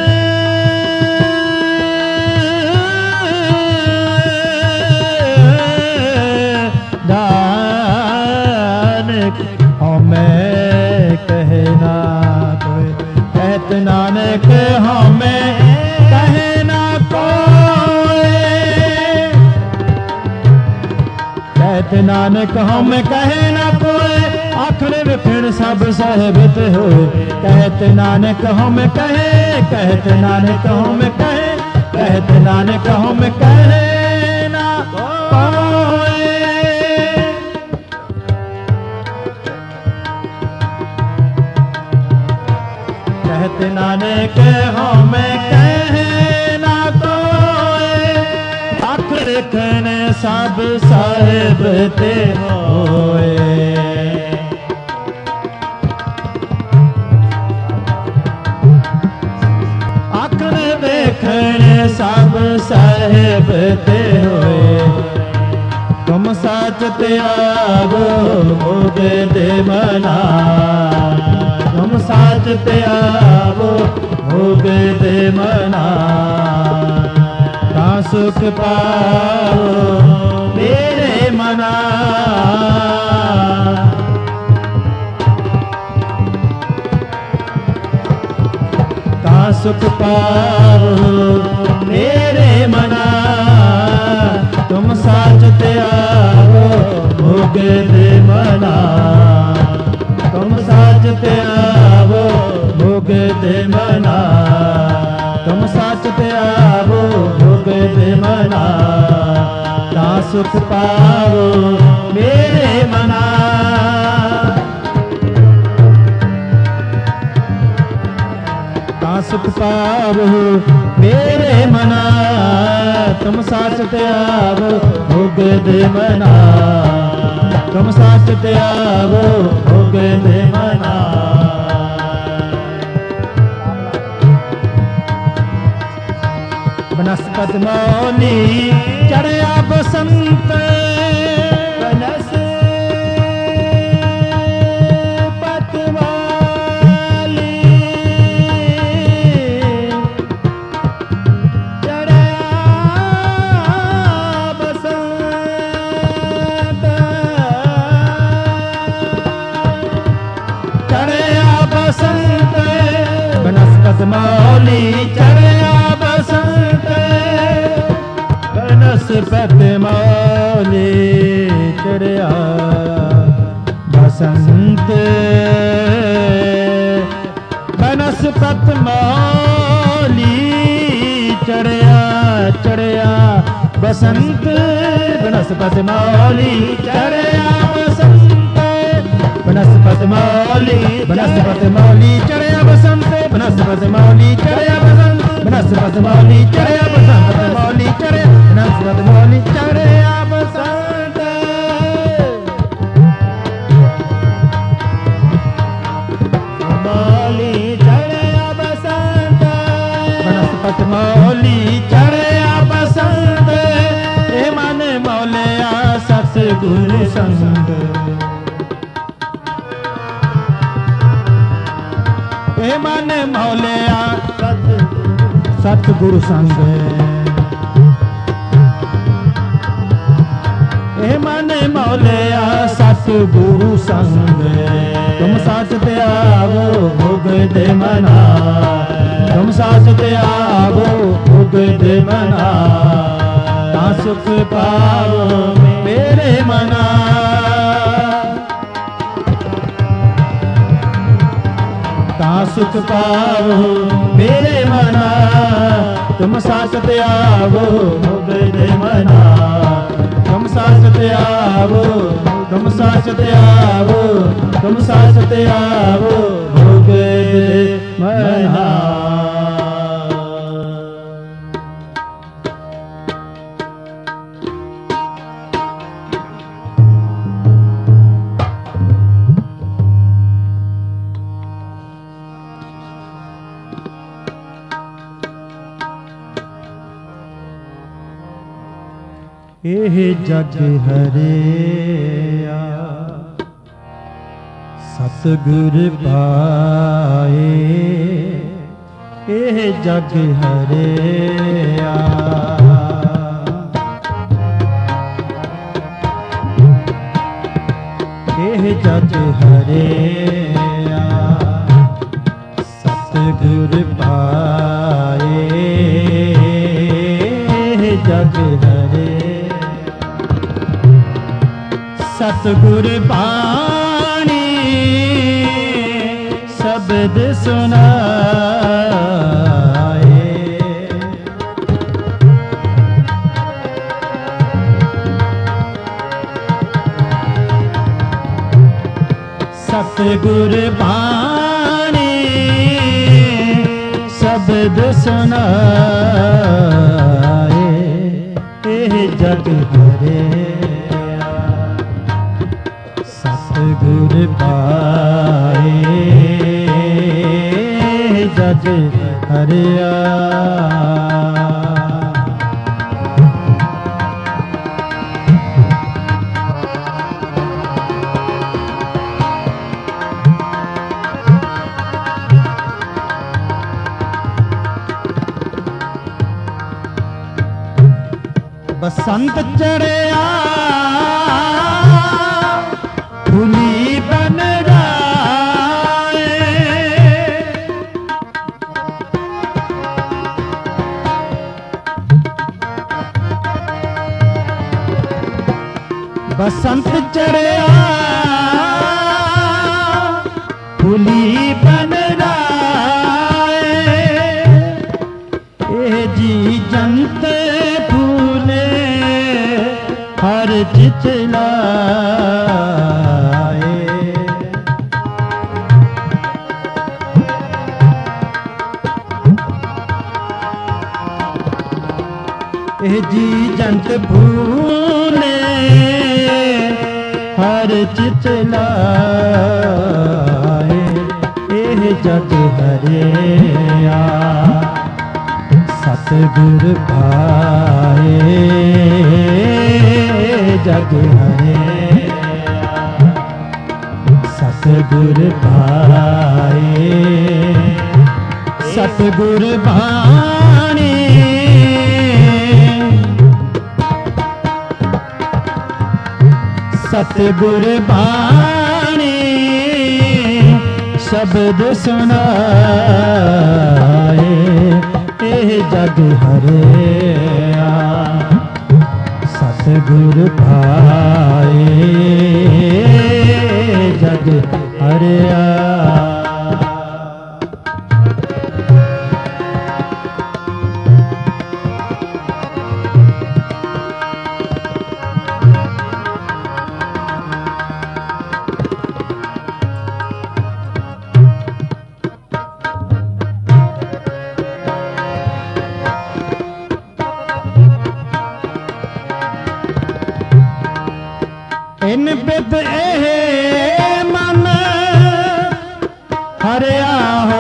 नानक हूँ मैं कहना कोई कहत नानक हूँ मैं कहना कोई कहत नानक हूँ मैं कहना कोई आखिर विखिण सब सहबित हो कहत नानक हूँ मैं कहे कहत नानक हूँ मैं कहे कहत नानक हूँ मैं कहे ना कोई कहत नानक हूँ मैं कहे ना कोई आखिर विखिण सब सहबित होए आखिर सब साहेब ते होए, तुम साच त्यागो भोग दे मना, तुम साच त्यागो भोग दे मना, ता सुख पाओ मेरे मना। ता सुख पाओ मेरे मना, तुम साच त्यागो भोग दे मना, तुम साच त्यागो भोग दे मना, तुम साच त्यागो भोग दे मना, ता सुख पाओ मेरे मना। ता सुख पाओ मेरे मना, तुम साच त्यागो भोग दे मना, तुम साच त्यागो भोग दे मना। बनस्पत मौली चढ़या बसंत, बनस्पत मौली मौली चढ़या बसंत, बनस्पत मौली चढ़या बसंत, बनस्पत मौली चढ़या चढ़या बसंत, बनस्पत मौली चढ़या बसंत, बनस्पत मौली चढ़या बसंत, बनस्पत मौली चढ़या बसंत, बनस्पत मौली चढ़या बसंत, मौली चढ़या बनस्पत मौली चढ़या बसंत। मौली चढ़या बसंत, बनस्पत मौली चढ़या बसंत, ए मन मौलिया सतगुरु संग, ए मन मौलिया सतगुरु संग, ए मन मौलिया सतगुरु संग, तुम साच त्यागो भोग दे मना, तुम साच त्यागो भोग दे मना, ता सुख पाओ मेरे मना। ता सुख पाओ मेरे मना, तुम साच त्यागो भोग दे मना, तुम साच त्यागो, तुम साच त्यागो, तुम साच त्यागो भोग दे मना। एह जग हरिया सतगुर पाए, एह जग हरिया एह जग हरिया सतगुर पाए, एह जग हरिया सतगुर बाणी शब्द सुनाए, सतगुर बाणी शब्द सुनाए, एह जग हरिया सतगुर पाए, जग हरिया। बसंत चढ़िया फूली बन राए, बसंत चढ़िया फूली बन राए, ए जी जंत फूले हर चितलाए, ए जी जंत फूले हर चितलाए, एह जग हरिया सतगुर पाए, जग हरिया सतगुर पाए, सतगुर बाणी सतगुर बाणी शब्द सुनाए, एह जग हरिया सतगुर पाए, जग हरिया। इन बिद एह मन हरिया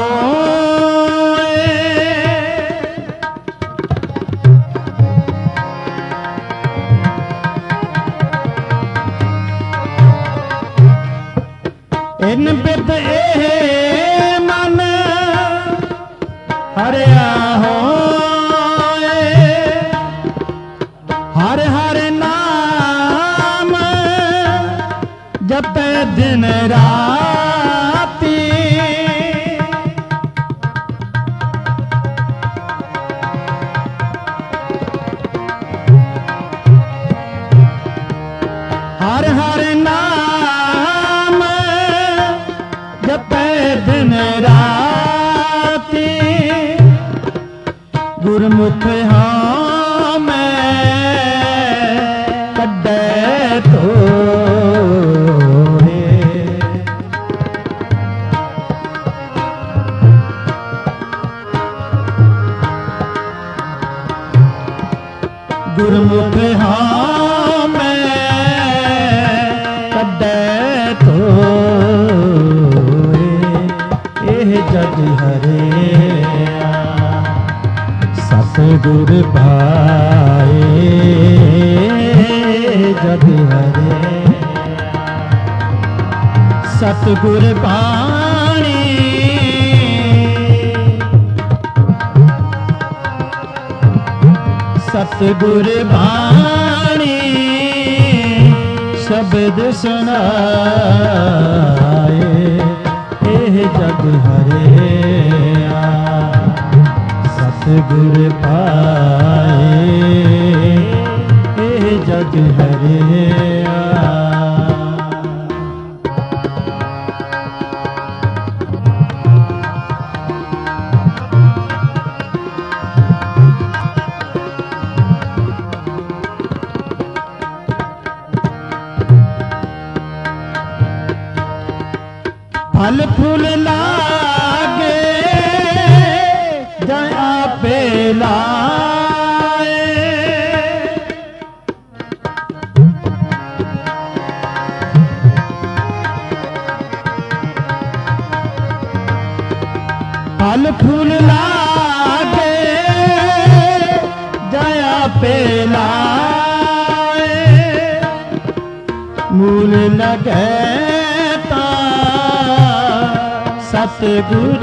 होए, इन बिद एह मन हरिया होए, हर हर नाम जप दिन राती, हर हर नाम जप दिन राती, गुरमुख हाँ मैं कड्डे तो गुरमुख हाँ मैं कड्डे तो, एह जग हरिया सतगुर पाए, जग हरिया सतगुर बाणी सतगुर बाणी शब्द सुनाए, एह जग हरिया सतगुर पाए, एह जग हरिया। फल फूल लागे जया पे लाए, फल फूल लागे जया पे लाए, मूल लगे सतगुर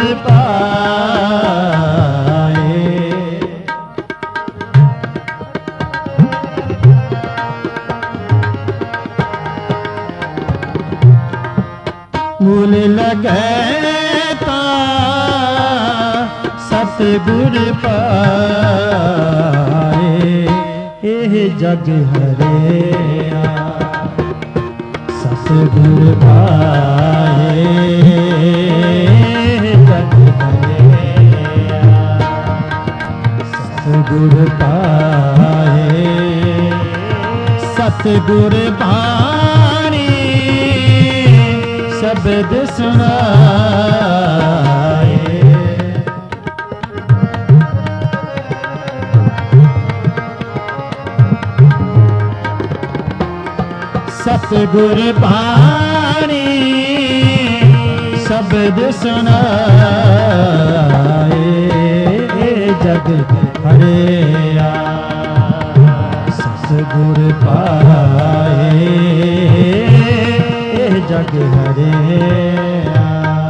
पाए, मूल लगे ता सतगुर पाए एह जग हरिया सतगुर पाए जग हरिया सतगुर पाए सतगुर बाणी शब्द सुनाए सतगुर बाणी शब्द सुनाए जग हरिया सतगुर पाए जग हरिया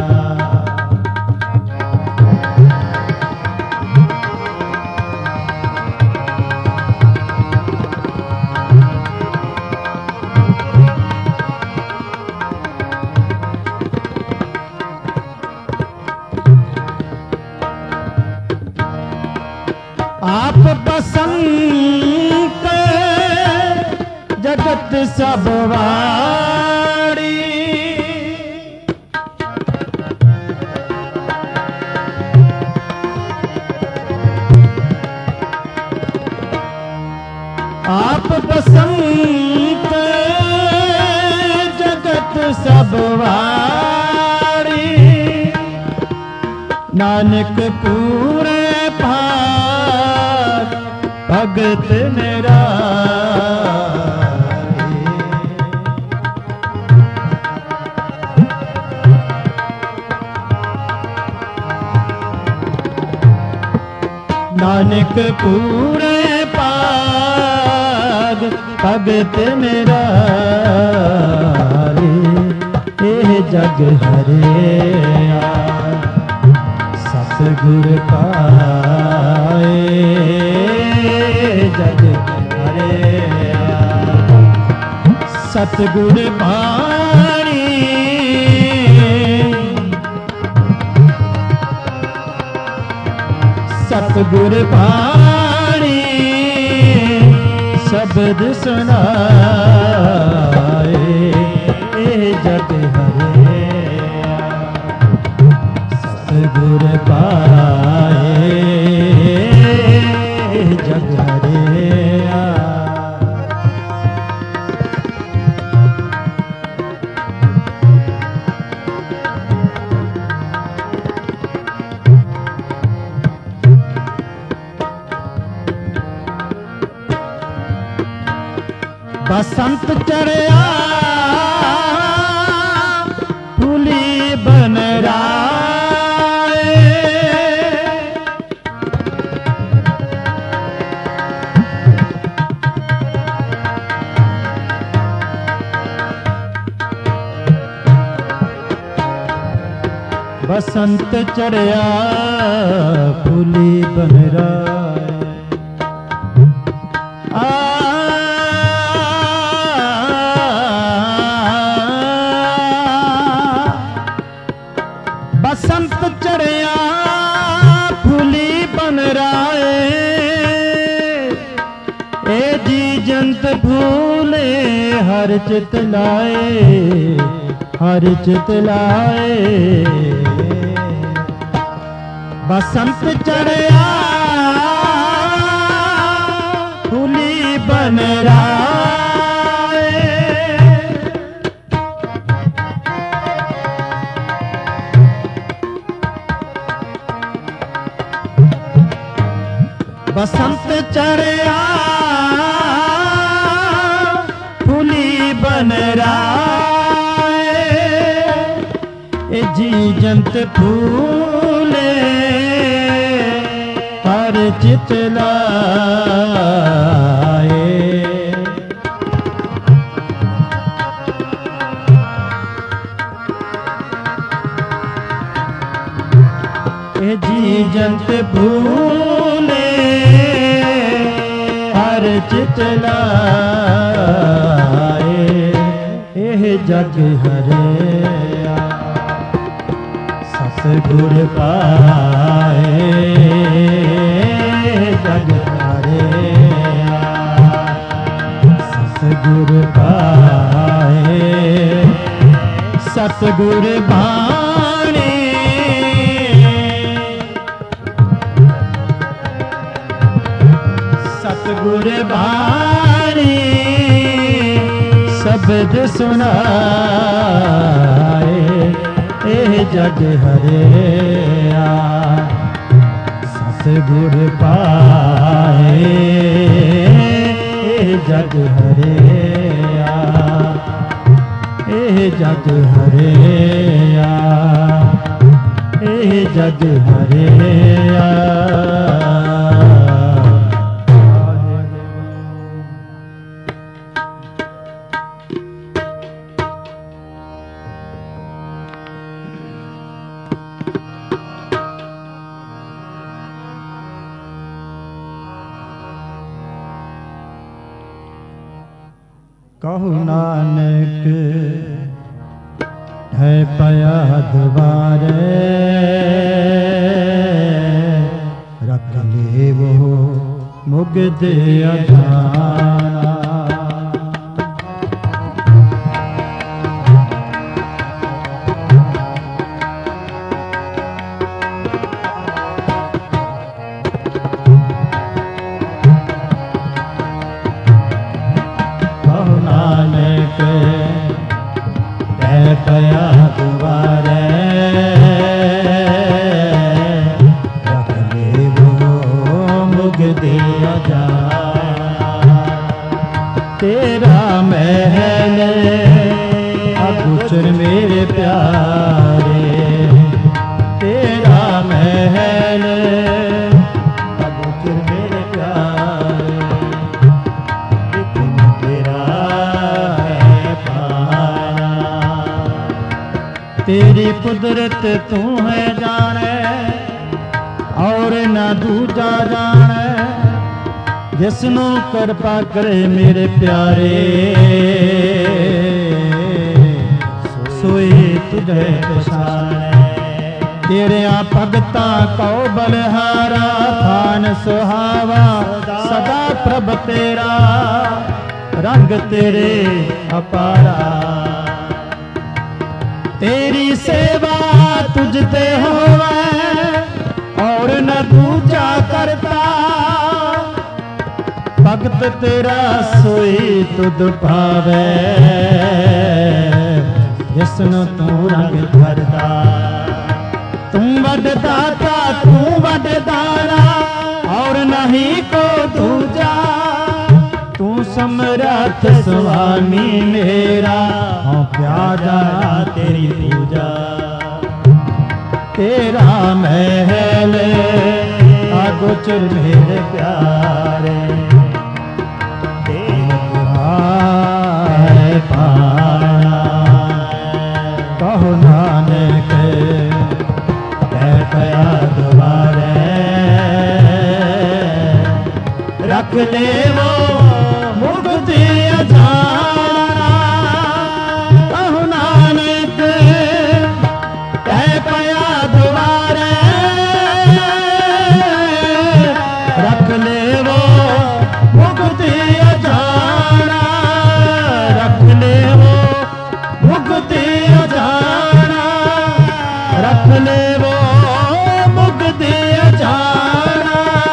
आप बसंत जगत सब वाड़ी आप बसंत जगत सब वाड़ी नानक पूरे भाग भगत मेरा नानक पूरे पाग भगत मेरा एह जग हरिया सतगुर पाए जग हरिया सतगुर बाणी सतगुर बाणी शब्द सुनाए जग हरिया सतगुर पाए जग हरिया बसंत चढ़िया फूली बन राए बसंत चढ़िया फूली बन राए बसंत चढ़िया फूली बन राए ए जी जंत फूले हर चित लाए हर चित लाए बसंत चढ़िया फूली बन राए बसंत चढ़िया फूली बन राए ए जी जंत फूले हर चित लाए ए जी जंत फूले हर चित लाए एह जग हरिया सतगुर पाए जग हरिया, सतगुर पाए सतगुर बाणी, सतगुर बाणी शब्द सुनाए जग हरिया, सतगुर पाए जग हरिया, जग हरिया, जग हरिया। कहु नानक है पया द्वारे, रख ले वो मुग्ध अजाना, पया द्वारे रख ले वो मुग्ध अजाना, तेरा महल अगोचर मेरे प्यारे, तेरा महल अगोचर मेरे प्यारे, लेकिन तेरा तेरी कुदरत तू है जाने और ना दूजा जाने, जिसनों कृपा करे मेरे प्यारे, सोई तुझे पछाने, तेरे भगता को बलिहारा, थान सुहावा सदा प्रभ तेरा, रंग तेरे अपारा, तेरी सेवा तुझते होवे और न दूजा करता, भगत तेरा सोई तुध पावे, जिसनु तू रंग धरता, तू वड दाता तू वड दाना और नहीं को दूजा, तू समरथ स्वामी मेरा हाँ प्यारा तेरी पूजा, तेरा महल अगोचर मेरे प्यारे, तेरा पाना कहो नानक है पया द्वारे, रख ले वो मुग्ध अजाना, कहु नानक है पया द्वारे, रख ले वो मुग्ध अजाना, रख ले वो मुग्ध अजाना, रख ले वो मुग्ध अजाना।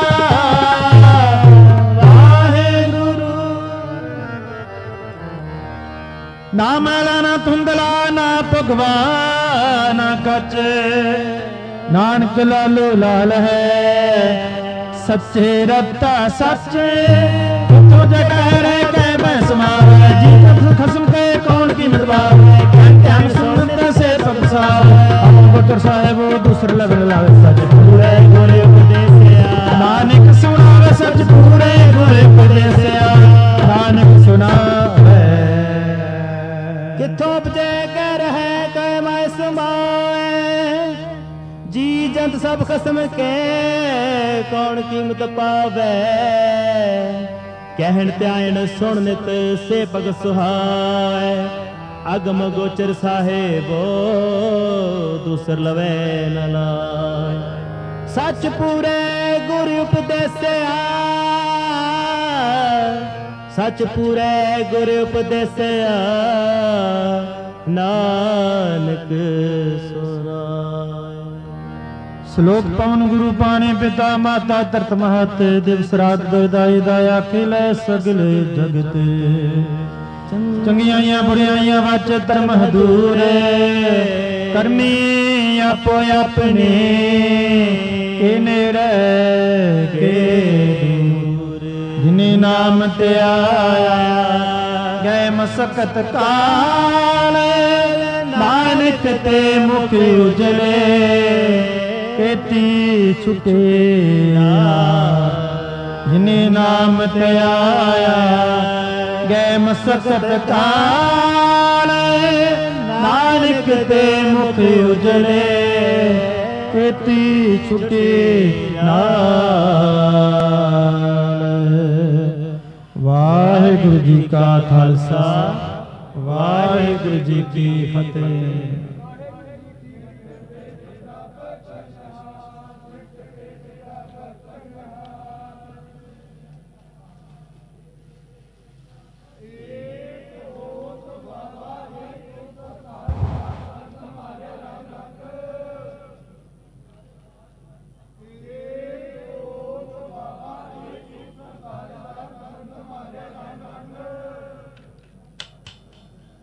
ना मैला ना धुंधला ना भगवान कच, नानक लालो लाल है सच्चे रत्ता सच, तो जगह रह के मैं समावे, जी खसम के कौन की मितवावे, ध्यान सुनते से पगसाव, अब बकर साहेब वो दूसरे लगन लावे, सच पूरे गोरे उपदेसिया, नानक सुनावे सच पूरे गोरे उपदेसिया, नानक सुनावे किथों बजे कह रहे कै मैं समाए, जी जंत सब खसम के कौन कीमत पावे, कहन त्यायन सुन नित से पग सुहाए, ਅਗਮ ਗੋਚਰ ਸਾਹਿਬੋ ਦੂਸਰ ਲਵੈ ਨ ਲਾਇ। ਸੱਚ ਪੂਰੇ ਗੁਰ ਉਪਦੇਸਿਆ, ਸੱਚ ਪੂਰੇ ਗੁਰ ਉਪਦੇਸਿਆ, ਨਾਨਕ ਸੁਨਾਇ। ਸ਼ਲੋਕ ਪਵਨ ਗੁਰੂ ਪਾਣੀ ਪਿਤਾ ਮਾਤਾ ਧਰਤ ਮਹਤ ਦਿਵਸ ਰਾਤ ਦਾਈ ਦਾਇਆ ਖਿਲੇ ਸਗਲ ਜਗਤ। ਚੰਗਿਆਈਆਂ ਬੁਰਿਆਈਆਂ ਵਾਚ ਧਰਮ ਹਦੂਰੇ, ਕਰਮੀ ਆਪੋ ਆਪਣੇ ਕੇ ਨੇੜੇ ਕੇ ਦੂਰ। ਜਿਨੇ ਨਾਮ ਤੇ ਆਇਆ ਗਏ ਮਸਕਤ ਕਾਲ, ਨਾਨਕ ਤੇ ਮੁਖ ਉਜਲੇ ਕੇਤੀ ਛੁਟਿਆ। ਜਿਨੇ ਨਾਮ ਤੇ ਆਇਆ ਗਏ ਮਸਕਤ ਕਾਲ, ਨਾਨਕ ਤੇ ਮੁਖ ਉਜਲੇ ਕੇਤੀ ਛੁਟਿਆ। ਵਾਹਿਗੁਰੂ ਜੀ ਕਾ ਖਾਲਸਾ, ਵਾਹਿਗੁਰੂ ਜੀ ਕੀ ਫਤਿਹ।